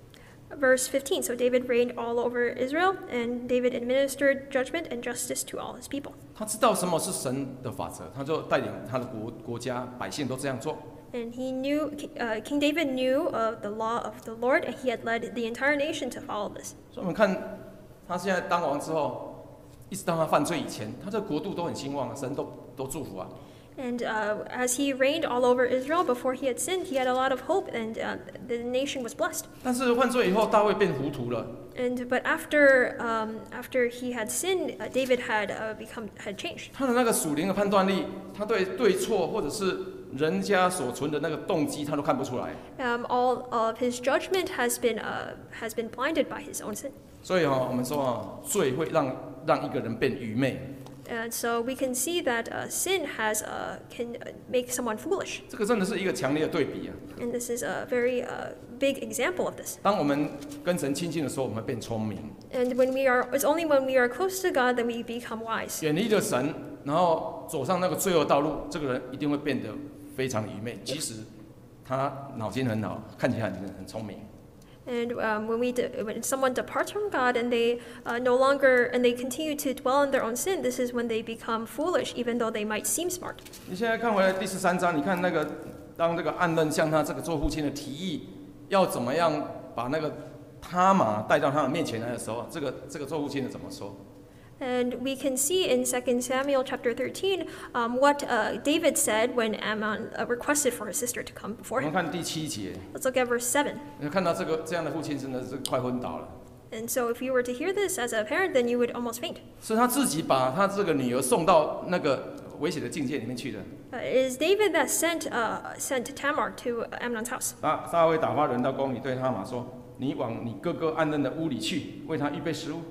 Verse fifteen. So David reigned all over Israel, and David administered judgment and justice to all his people. 他知道什么是神的法则，他就带领他的国国家百姓都这样做。 And he knew, uh, King David knew of the law of the Lord, and he had led the entire nation to follow this. 所以我们看他现在当王之后，一直到他犯罪以前，他这个国度都很兴旺，神都都祝福啊。 And uh, as he reigned all over Israel before he had sinned, he had a lot of hope, and uh, the nation was blessed. 但是犯罪以后，大卫变糊涂了。 And but after um, after he had sinned, uh, David had uh, become had changed. 他的那个属灵的判断力，他对对错或者是人家所存的那个动机，他都看不出来。 Um, all of his judgment has been uh, has been blinded by his own sin. 所以哦，我们说啊，罪会让让一个人变愚昧。 And so we can see that uh, sin has uh, can uh, make someone foolish. 这个真的是一个强烈的对比啊！ And this is a very uh, big example of this. 当我们跟神亲近的时候，我们会变聪明； And when we are, it's only when we are close to God that we become wise. 远离了神，然后走上那个罪恶道路，这个人一定会变得非常愚昧。即使他脑筋很好，看起来很很聪明。 And um, when we de- when someone departs from God and they uh, no longer and they continue to dwell in their own sin, this is when they become foolish, even though they might seem smart. 你现在看回来第十三章，你看那个当这个暗嫩向他这个做父亲的提议，要怎么样把那个他玛带到他的面前来的时候，这个这个做父亲的怎么说？ And we can see in Second Samuel chapter thirteen um, what uh, David said when Amnon uh, requested for his sister to come 我 before 们 him. 看第七节， Let's look at verse seven. 你看到这个这样的父亲真的是快昏倒了。 And so if you were to hear this as a parent, then you would almost faint. 是他自己把他这个女儿送到那个危险的境界里面去的。 Uh, it is David that sent uh, sent Tamar to Amnon's house. 大大卫打发人到宫里，对他玛说：“你往你哥哥暗嫩的屋里去，为他预备食物。”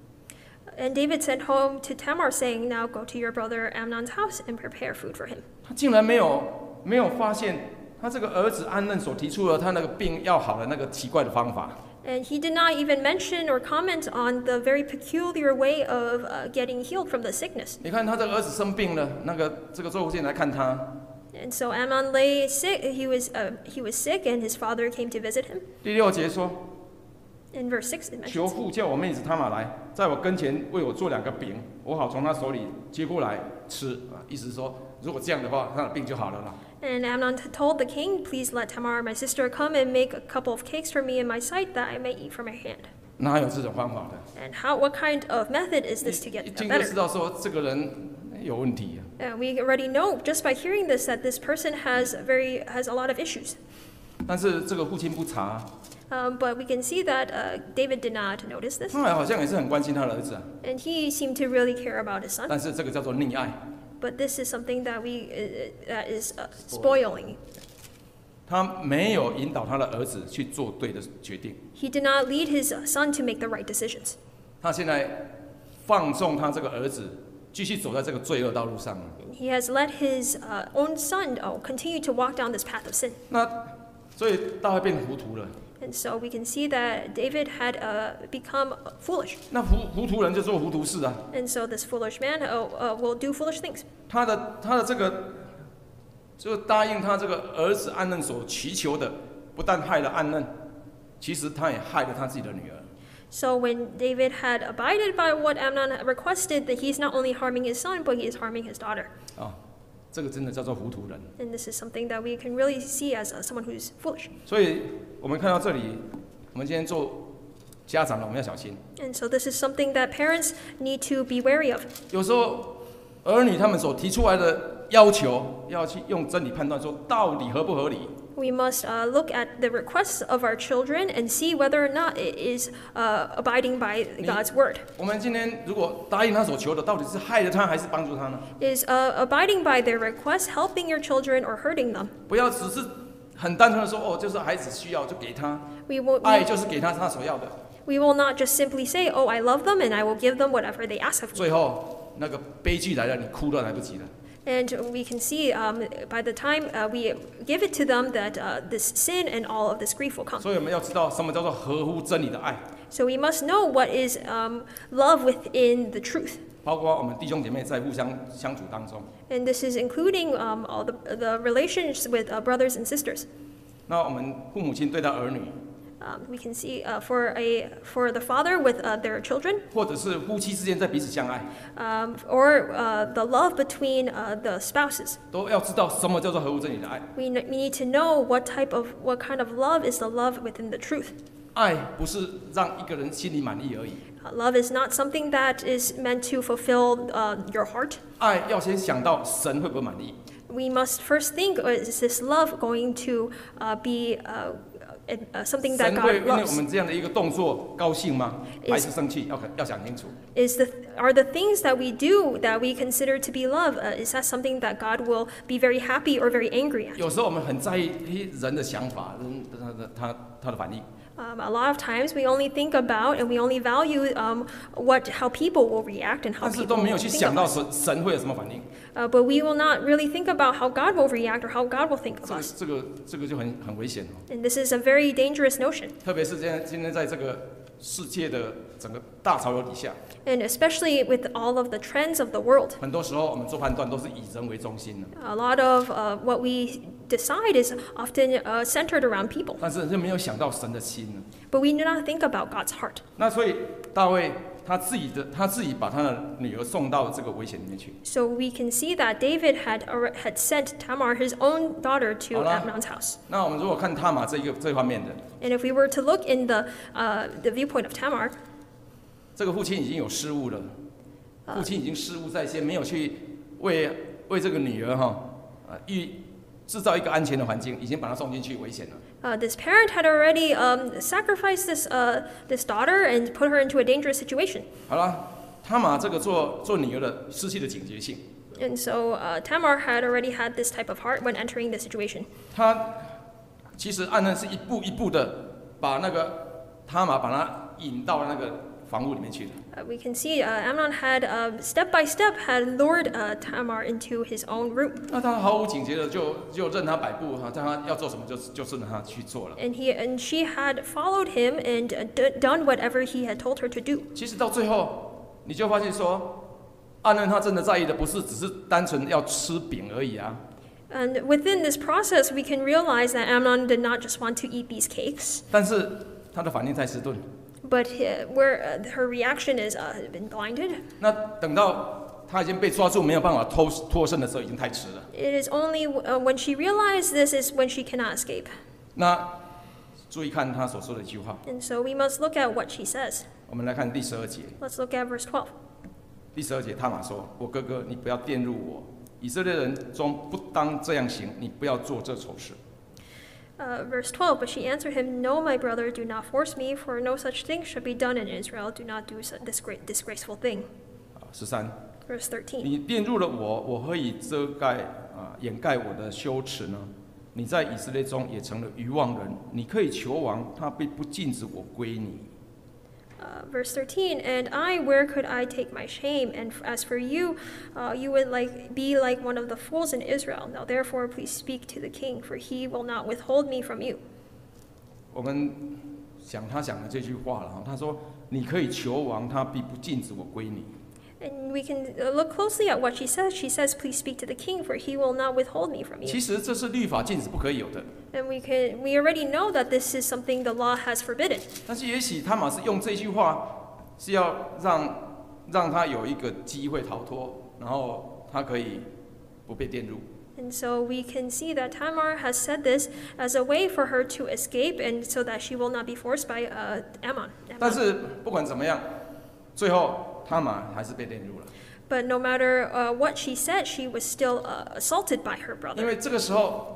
And David sent home to Tamar, saying, "Now go to your brother Amnon's house and prepare food for him." 他竟然没有没有发现他这个儿子暗嫩所提出了他那个病要好的那个奇怪的方法。 And he did not even mention or comment on the very peculiar way of uh, getting healed from the sickness. 你看他这个儿子生病了，那个这个做父亲来看他。 And so Amnon lay sick. He was uh, he was sick, and his father came to visit him. 第六节说 In verse six, it：“ 求 mentions, 父叫我妹子他玛来，在我跟前为我做两个饼，我好从他手里接过来吃。”啊，意思是说，如果这样的话，他的病就好了啦。 and Amnon told the king, "Please let Tamar, my sister, come and make a couple of cakes for me in my sight, that I may eat from her hand." 哪有这种方法的？ And how? What kind of method is this to 一 get 听就知 better? 道说这个人有问题啊。 Uh, we already know just by hearing this that this person has very has a lot of issues. 但是这个父亲不查， Um, but we can see that uh, David did not notice this, 他好像也是很关心他的儿子啊。 and he seemed to really care about his son. 但是这个叫做溺爱， But this is something that we uh, that is uh, spoiling. 他没有引导他的儿子去做对的决定。 He did not lead his son to make the right decisions. 他现在放纵他这个儿子继续走在这个罪恶道路上。 He has let his uh, own son oh, continue to walk down this path of sin. 那所以大卫变糊涂了。 And so we can see that David had uh, become foolish. 那糊糊涂人就做糊涂事啊。 And so this foolish man uh, uh, will do foolish things. 他的他的这个就答应他这个儿子暗嫩所祈求的，不但害了暗嫩，其实他也害了他自己的女儿。 So when David had abided by what Amnon requested, that he's not only harming his son, but he is harming his daughter. 啊，这个真的叫做糊涂人。 And this is something that we can really see as uh, someone who's foolish. 所以我们看到这里，我们今天做家长的，我们要小心。 And so this is something that parents need to be wary of. 有时候儿女他们所提出来的要求，要去用真理判断，说到底合不合理。 We must uh, look at the requests of our children and see whether or not it is uh, abiding by God's word. 我们今天如果答应他所求的，到底是害了他还是帮助他呢？ Is uh, abiding by their requests helping your children or hurting them? 不要只是很单纯的说，哦，就是孩子需要就给他， We will, 爱 we, 就是给他他所要的。 we will not just simply say, oh, I love them and I will give them whatever they ask of me. 最后那个悲剧来了，你哭都来不及了。 And we can see um, by the time uh, we give it to them that uh, this sin and all of this grief will come. 所以我们要知道什么叫做合乎真理的爱， So we must know what is um, love within the truth. 包括我们弟兄姐妹在互相相处当中。 And this is including um, all the, the relations with uh, brothers and sisters. 那我们父母亲对待儿女， Um, we can see uh, for, a, for the father with uh, their children, 或者是夫妻之间在彼此相爱， um, or uh, the love between uh, the spouses. 都要知道什么叫做合乎真理的爱。 We, n- we need to know what type of, what kind of love is the love within the truth. 爱不是让一个人心里满意而已， Uh, love is not something that is meant to fulfill uh, your heart. 爱要先想到神会不会满意。 We must first think, uh, is this love going to uh, be uh, uh, something that 神会 God 因为我 loves? 们这样的一个动作高兴吗？ Is- 还是生气？要要想清楚。 Is the, are the things that we do that we consider to be love, uh, is that something that God will be very happy or very angry at? 有时候我们很在意人的想法，人他的他他的反应。 Um, a lot of times we only think about and we only value um, what, how people will react and how 但是 people 都 will 没有去 think 想 of 到 us. 神神会有什么反应， Uh, but we will not really think about how God will react or how God will think 这 of 个 us. 这个这个就很很危险哦。 And this is a very dangerous notion. 特别是现在今天在这个世界的整个大潮流底下， And especially with all of the trends of the world. 很多时候我们做判断都是以人为中心的， A lot of uh, what we decide is often uh, centered around people. 但是就没有想到神的心呢。 But we do not think about God's heart. 那所以大卫他自己的他自己把他的女儿送到这个危险里面去。 So we can see that David had, alre- had sent Tamar, his own daughter, to 好啦。 Amnon's house. 那我们如果看他玛这一个这方面的， And if we were to look in the, uh, the viewpoint of Tamar, 这个父亲已经有失误了，父亲已经失误在先，没有去为为这个女儿哈呃预制造一个安全的环境，已经把她送进去危险了。 uh, this parent had already um, sacrificed this, uh, this daughter and put her into a dangerous situation. 好了，他玛这个做做女儿的失去了警觉性， And so uh, Tamar had already had this type of heart when entering the situation. 他其实暗嫩是一步一步的把那个他玛把她引到那个房屋里面去的。 Uh, we can see uh, Amnon had, uh, step by step, had lured uh, Tamar into his own room. 那他毫无警觉的就就任他摆布哈，让他要做什么就就顺着他去做了。 And he and she had followed him and uh, d- done whatever he had told her to do. 其实到最后，你就发现说，暗嫩他真的在意的不是只是单纯要吃饼而已啊， And within this process, we can realize that Amnon did not just want to eat these cakes, 但是他的反应太迟钝。 but uh, where uh, her reaction is uh, had been blinded. 那等到他已经被抓住，没有办法脱脱身的时候，已经太迟了。 It is only uh, when she realized this is when she cannot escape. 那注意看他所说的一句话， And so we must look at what she says. 我们来看第十二节。 Let's look at verse twelve. 第十二节，他玛说：“我哥哥，你不要玷辱我，以色列人中不当这样行，你不要做这丑事。” Uh, verse twelve, but she answered him, No, my brother, do not force me, for no such thing should be done in Israel. Do not do su- this great disgraceful thing. 啊，十三， Verse thirteen. 你玷辱了我，我何以遮盖啊掩盖我的羞耻呢？你在以色列中也成了愚妄人，你可以求王，他必不禁止我归你。 Uh, verse thirteen, and I, where could I take my shame? And f- as for you, uh, you would like be like one of the fools in Israel. Now therefore, please speak to the king, for he will not withhold me from you. 我们想他讲的这句话了哈，他说：“你可以求王，他必不禁止我归你。” And we can uh, look closely at what she says. She says, please speak to the king, for he will not withhold me from 其 you. 实这是律法禁止不可以有的， And we can we already know that this is something the law has forbidden. 但是也许他马是用这句话是要让让他有一个机会逃脱，然后他可以不被玷辱。 And so we can see that Tamar has said this as a way for her to escape and so that she will not be forced by uh, Ammon. 但 Ammon. 是不管怎么样，最后他玛还是被玷辱了， But no matter uh, what she said, she was still uh, assaulted by her 因 brother. 为这个时候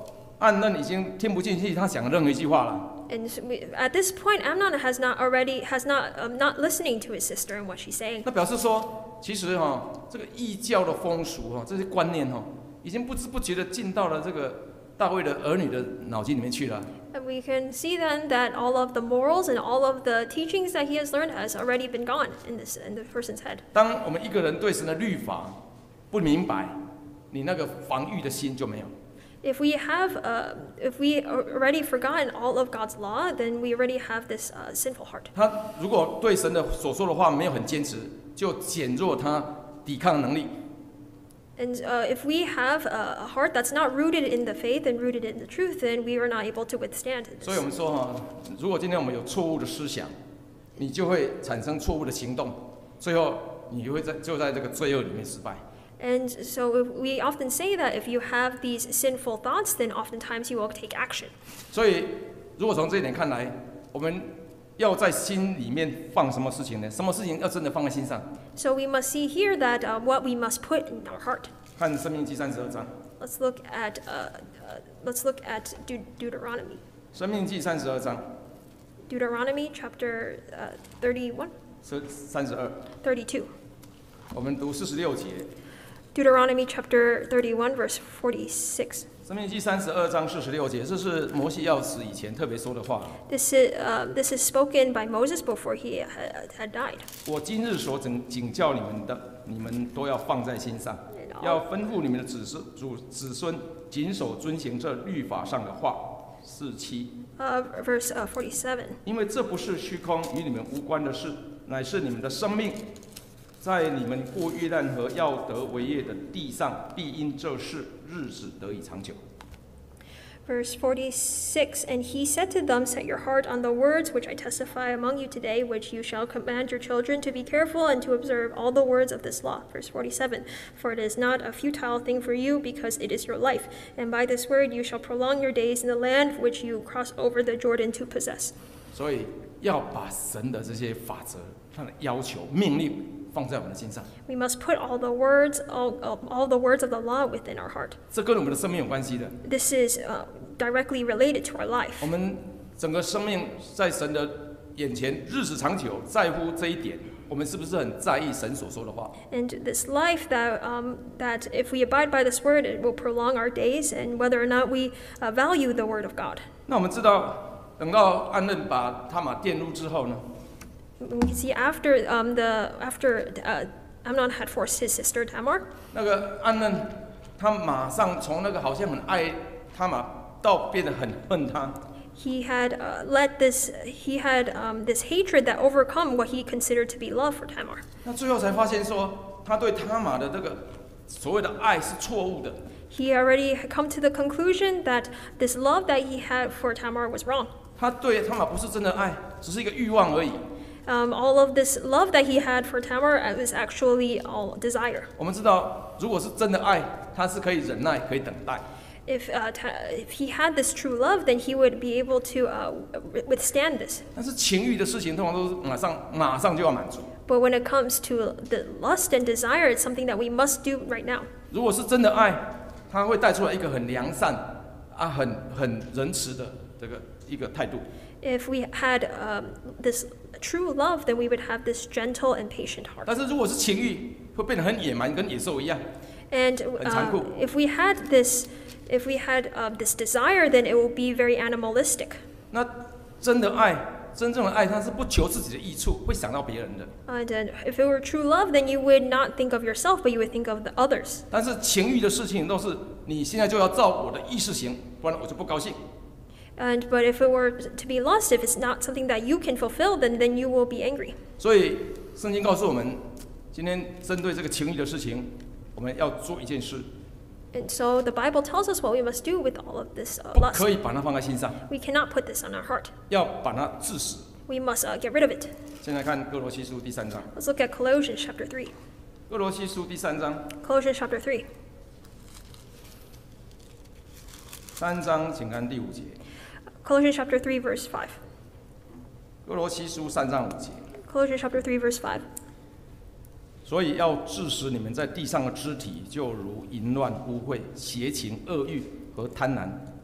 暗嫩已经听不进去他讲任何一句话了。 And so we, at this point, Amnon has not already has not um, not listening to his sister and what she's saying. 那表示说，其实哈、哦，这个异教的风俗哈、哦，这些观念哈、哦，已经不知不觉的进到了这个大卫的儿女的脑筋里面去了。 And we can see then that all of the morals and all of the teachings that he has learned has already been gone in this in the person's head. 当我们一个人对神的律法不明白，你那个防御的心就没有。 If we have, uh, if we already forgotten all of God's law, then we already have this uh, sinful heart. 他如果对神的所说的话没有很坚持，就减弱他抵抗能力。 And uh, if we have a heart that's not rooted in the faith and rooted in the truth, then we are not able to withstand this. 所以我们说哈，如果今天我们有错误的思想，你就会产生错误的行动，最后你会在就在这个罪恶里面失败。 And so if we often say that if you have these sinful thoughts, then oftentimes you will take action. 所以，如果从这一点看来，我们要在心里面放什么事情呢？什么事情要真的放在心上？ So we must see here that uh, what we must put in our heart. 看《申命记》三十二章， Let's look at uh, uh, let's look at De- Deuteronomy. 《申命记》三十二章， Deuteronomy chapter uh, thirty-one, 是三十二， thirty-two. 我们读四十六节。 Deuteronomy chapter thirty-one, verse forty-six. 申命记三十二章四十六节，这是摩西要死以前特别说的话。 This is, uh, this is spoken by Moses before he had, had died. 我今日所警警教你们的，你们都要放在心上，要吩咐你们的子孙、主子孙谨守遵行这律法上的话。四七， Uh, verse uh, forty-seven. 因为这不是虚空，与你们无关的事，乃是你们的生命。在你们过约旦河要得为业的地上，必因这事日子得以长久。 Verse forty-six, and he said to them, set your heart on the words which I testify among you today, which you shall command your children to be careful and to observe all the words of this law. Verse forty-seven, for it is not a futile thing for you, because it is your life. And by this word you shall prolong your days in the land which you cross over the Jordan to possess. 所以要把神的这些法则、他的要求、命令放在我们的心上。 We must put all the words, all, all the words of the law within our heart. 这跟我们的生命有关系的。 This is uh, directly related to our life. 我们整个生命在神的眼前日子长久，在乎这一点，我们是不是很在意神所说的话？ And this life that um, that if we abide by this word, it will prolong our days, and whether or not we uh, value the word of God. 那我们知道，等到暗嫩把他玛玷污之后呢？ We can see after um, the after uh, Amnon had forced his sister Tamar. 那个暗嫩，他马上从那个好像很爱他玛，到变得很恨他。 He had uh, let this he had um, this hatred that overcome what he considered to be love for Tamar. 那最后才发现说，他对他玛的这个所谓的爱是错误的。 He already had come to the conclusion that this love that he had for Tamar was wrong. 他对他玛不是真的爱，只是一个欲望而已。 Um, all of this love that he had for Tamar was actually all desire. 我们知道，如果是真的爱，他是可以忍耐，可以等待。 If, uh, ta- if he had this true love, then he would be able to uh, withstand this. 但是情欲的事情，通常都是马上马上就要满足。 But when it comes to the lust and desire, it's something that we must do right now. 如果是真的爱，他会带出来一个很良善啊，很很仁慈的这个一个态度。 If we had um, this true love, then we would have this gentle and patient heart. 但是如果是情欲，会变得很野蛮，跟野兽一样。 And 很残酷。 uh, if we had this, if we had uh, this desire, then it will be very animalistic. 那真的爱，真正的爱，它是不求自己的益处，会想到别人的。 And uh, if it were true love, then you would not think of yourself, but you would think of the others. 但是情欲的事情都是你现在就要照我的意思行，不然我就不高兴。 And but if it were to be lust, if it's not something that you can fulfill, then then you will be angry. 所以圣经告诉我们，今天针对这个情欲的事情，我们要做一件事， And so the Bible tells us what we must do with all of this uh, 不 lust. 可以把它放在心上， We cannot put this on our heart. 要把它治死。 We must uh, get rid of it. 现在看哥罗西书第三章， Let's look at Colossians chapter three. 哥罗西书第三章， Colossians chapter three. 三章请看第五节。 Colossians chapter three, verse five. 哥罗西书三章五节， Colossians chapter three, verse five. 所以要致使你们在地上的肢体，就如淫乱、污秽、邪情、恶欲和贪婪，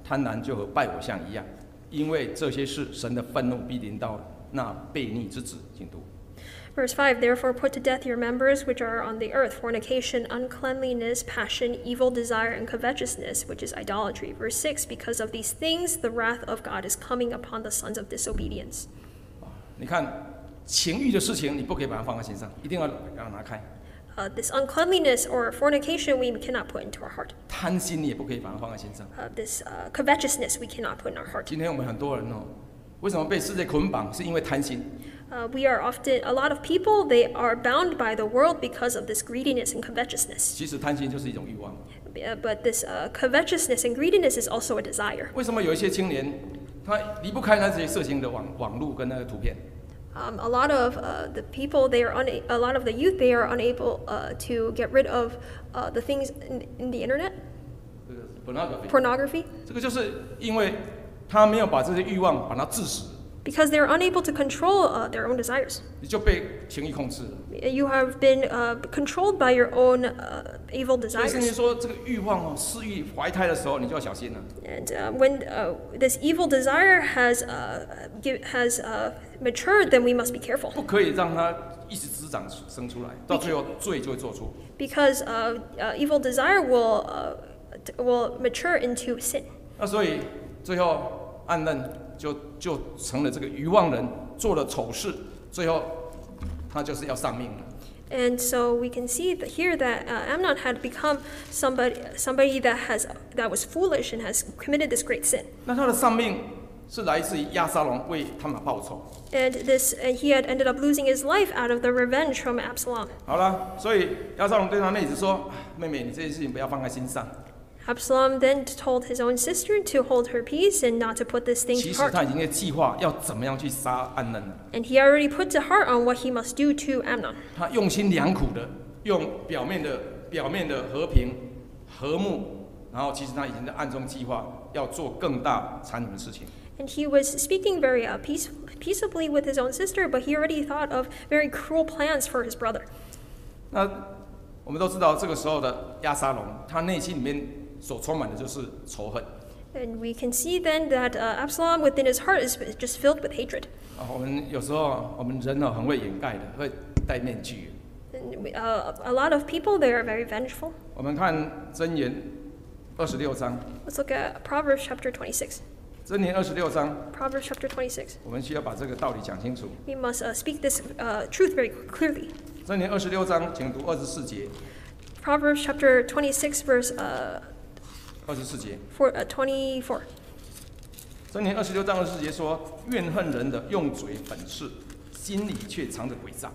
贪婪就和拜偶像一样，因为这些事，神的愤怒必临到那悖逆之子。请读。 Verse five, therefore put to death your members which are on the earth, fornication, uncleanliness, passion, evil desire, and covetousness, which is idolatry. Verse six, because of these things, the wrath of God is coming upon the sons of disobedience. 你看，情欲的事情你不可以把它放在心上，一定要把它拿开。 Uh, this uncleanliness or fornication we cannot put into our heart. 贪心你也不可以把它放在心上。 Uh, this uh, covetousness we cannot put in our heart. 今天我们很多人哦，为什么被世界捆绑？是因为贪心。 Uh, we are often, a lot of people, they are bound by the world because of this greediness and covetousness. 其实贪心就是一种欲望。 Uh, but this uh, covetousness and greediness is also a desire. 为什么有一些青年他离不开那些色情的网网络跟那个图片？ Um, a lot of uh, the people, they are una- a lot of the youth, they are unable uh, to get rid of uh, the things in, in the internet, 这个 pornography。 pornography, 这个就是因为他没有把这些欲望把它致死， because they're unable to control uh, their own desires. 你就被情欲控制了。 You have been uh, controlled by your own uh, evil 所以圣经 desires. 说，这个欲望哦，私欲怀胎的时候，你就要小心了。 And uh, when uh, this evil desire has uh, give, has uh, matured, then we must be careful, 不可以让它一直滋长生出来，到最后罪就会做出。 because uh, uh, evil desire will uh, t- will mature into sin. 那所以最后暗嫩就就成了这个愚妄人，做了丑事，最后他就是要丧命了。 And so we can see that here that uh, Amnon had become somebody somebody that has that was foolish and has committed this great sin. 那他的丧命是来自于亚撒龙为他们报仇。 And this and he had ended up losing his life out of the revenge from Absalom. 好了，所以亚撒龙对他妹子说：“妹妹，你这件事情不要放在心上。 Absalom then told his own sister to hold her peace and not to put this thing 其 to 实 heart. 他已经在计划要怎么样去杀暗嫩了。 And he already put to heart on what he must do to Amnon. 他用心良苦的，用表面的表面的和平和睦，然后其实他已经在暗中计划要做更大残忍的事情。 And he was speaking very uh, peace, peaceably with his own sister, but he already thought of very cruel plans for his brother. 那我们都知道，这个时候的亚撒龙，他内心里面所充满的就是仇恨。 And we can see then that uh, Absalom within his heart is just filled with hatred. 啊，我们有时候我们人呢很会掩盖的，会戴面具。 And we, uh, a lot of people, they are very vengeful. 我们看箴言二十六章， Let's look at Proverbs chapter twenty-six. 箴言二十六章， Proverbs chapter twenty-six. 我们需要把这个道理讲清楚。 We must uh, speak this uh, truth very clearly. 箴言二十六章，请读二十四节， Proverbs chapter twenty-six, verse uh, 二十四节。 four, uh, twenty-four. 箴言二十六章二十四节说：“怨恨人的用嘴粉饰，心里却藏着诡诈。”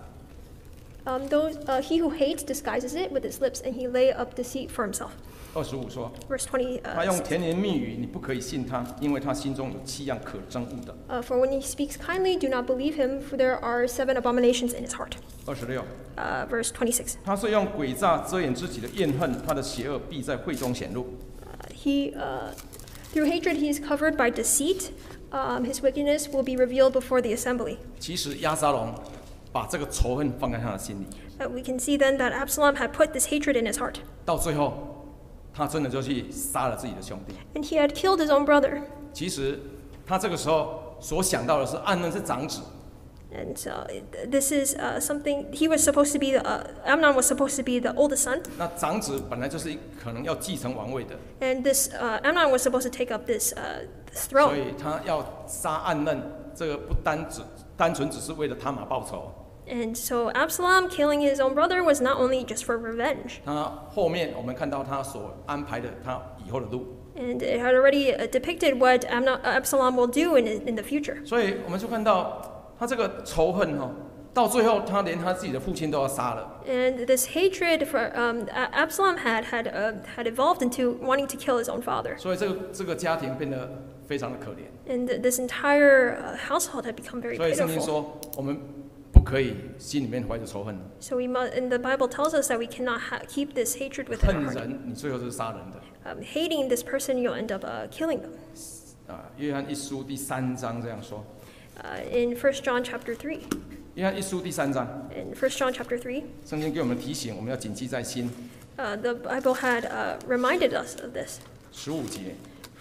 Um, those, uh, he who hates disguises it with his lips, and he lay up deceit for himself. 二十五说 Verse twenty. 他 Uh, 用甜言蜜语，你不可以信他，因为他心中有七样可憎恶的。 uh, for when he speaks kindly, do not believe him, for there are seven abominations in his heart. 二十六， Uh, verse twenty-six. 他是用诡诈遮掩自己的怨恨，他的邪恶必在会中显露。 Uh, he, uh, through hatred, he is covered by deceit. Um, his wickedness will be revealed before the assembly. 其实亚撒龙把这个仇恨放在他的心里， Uh, we can see then that Absalom had put this hatred in his heart, 到最后，他真的就去杀了自己的兄弟。 and he had killed his own brother. 其实他这个时候所想到的是，暗嫩是长子， And uh, this is uh, something he was supposed to be. The, uh, Amnon was supposed to be the oldest son, 那长子本来就是可能要继承王位的， and this uh, Amnon was supposed to take up this uh, this 所 throne. 以他要杀暗嫩，这个不单只单纯只是为了他玛报仇。 And so Absalom killing his own brother was not only just for revenge, 他后面我们看到他所安排的他以后的路， and it had already uh, depicted what Amnon, uh, Absalom will do in in the future. 所以我们就看到他这个仇恨哦，到最后他连他自己的父亲都要杀了。 And this hatred for um, A- Absalom had had uh, had evolved into wanting to kill his own father, 所以这个这个家庭变得非常的可怜。 and th- this entire uh, household had become very 所以圣经 pitiful. 说，我们不可以心里面怀着仇恨， So we must, and the Bible tells us that we cannot ha- keep this hatred within 恨 our heart. 人，你最后就是杀人的。 Um, hating this person, you'll end up uh, killing them. 啊，约翰一书第三章这样说。 Uh, in First John chapter three, 约翰一书第三章， in First John chapter three, 圣经给我们提醒，我们要谨记在心。 uh, the Bible had uh, reminded us of this. 十五节，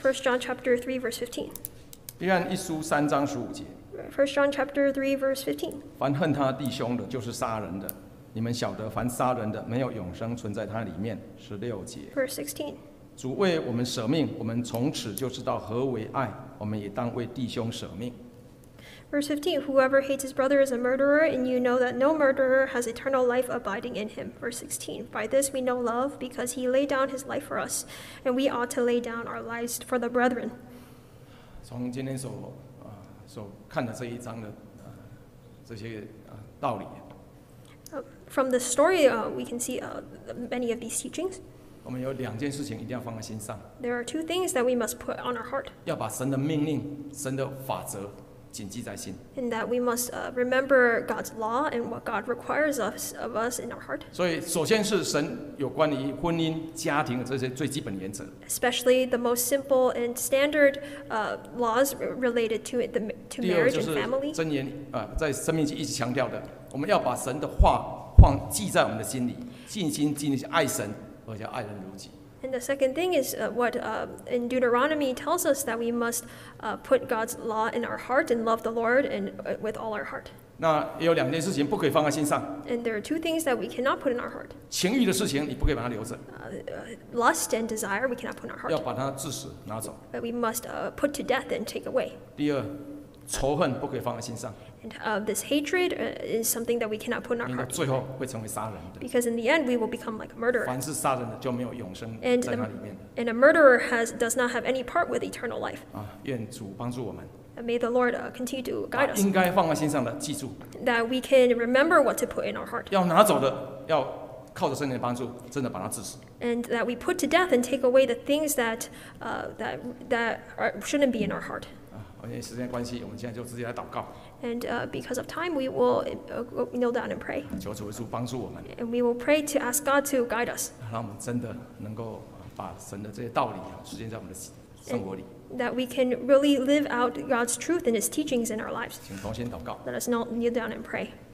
First John chapter three, verse fifteen. 约翰一书三章十五节， First John chapter three, verse fifteen. 凡恨他弟兄的，就是杀人的。你们晓得，凡杀人的，没有永生存在他里面。十六节， Verse sixteen. 主为我们舍命，我们从此就知道何为爱，我们也当为弟兄舍命。 Verse fifteen. Whoever hates his brother is a murderer, and you know that no murderer has eternal life abiding in him. Verse sixteen. By this we know love, because he laid down his life for us, and we ought to lay down our lives for the brethren. 从今天所啊、呃、所看的这一章的呃这些啊、呃、道理， Uh, from the story, uh, we can see uh, many of these teachings. 我们有两件事情一定要放在心上， There are two things that we must put on our heart, 要把神的命令、神的法则谨记在心。 and that we must uh, remember God's law and what God requires us, of us in our heart, 所以，首先是神有关于婚姻、家庭的这些最基本原则。 especially the most simple and standard uh, laws r- related to it, the, to 第二 marriage 就 and 是 family. 箴言啊、呃在生命记一直强调的，我们要把神的话放记在我们的心里，尽心尽力去爱神，而且爱人如己。 And the second thing is uh, what uh, in Deuteronomy tells us that we must uh, put God's law in our heart and love the Lord and uh, with all our heart. 那也有两件事情不可以放在心上， And there are two things that we cannot put in our heart. 情欲的事情你不可以把它留着， Uh, uh, lust and desire we cannot put in our 要 heart. 把它致死拿走。 But we must uh, put to death and take away. 第二，仇恨不可以放在心上， And uh, this hatred uh, is something that we cannot put in our 因为 heart. 最后会成为杀人的。 Because in the end we will become like a murderer. 凡是杀人的就没有永生 And 在 the, 那里面的 and a murderer has does not have any part with eternal life. 啊！愿主帮助我们， And may the Lord uh, continue to 把 guide us, 应该放在心上的记住， that we can remember what to put in our heart, 要拿走的要靠着圣灵的帮助，真的把它致死。 and that we put to death and take away the things that uh, that that are, shouldn't be in our heart. 啊，因为时间关系，我们现在就直接来祷告， And uh, because of time, we will uh, kneel down and pray, 求主耶稣帮助我们， and we will pray to ask God to guide us, 让我们真的能够把神的这些道理啊实践在我们的生活里。 that we can really live out God's truth and His teachings in our lives. 请同心祷告。 Let us kneel kneel down and pray.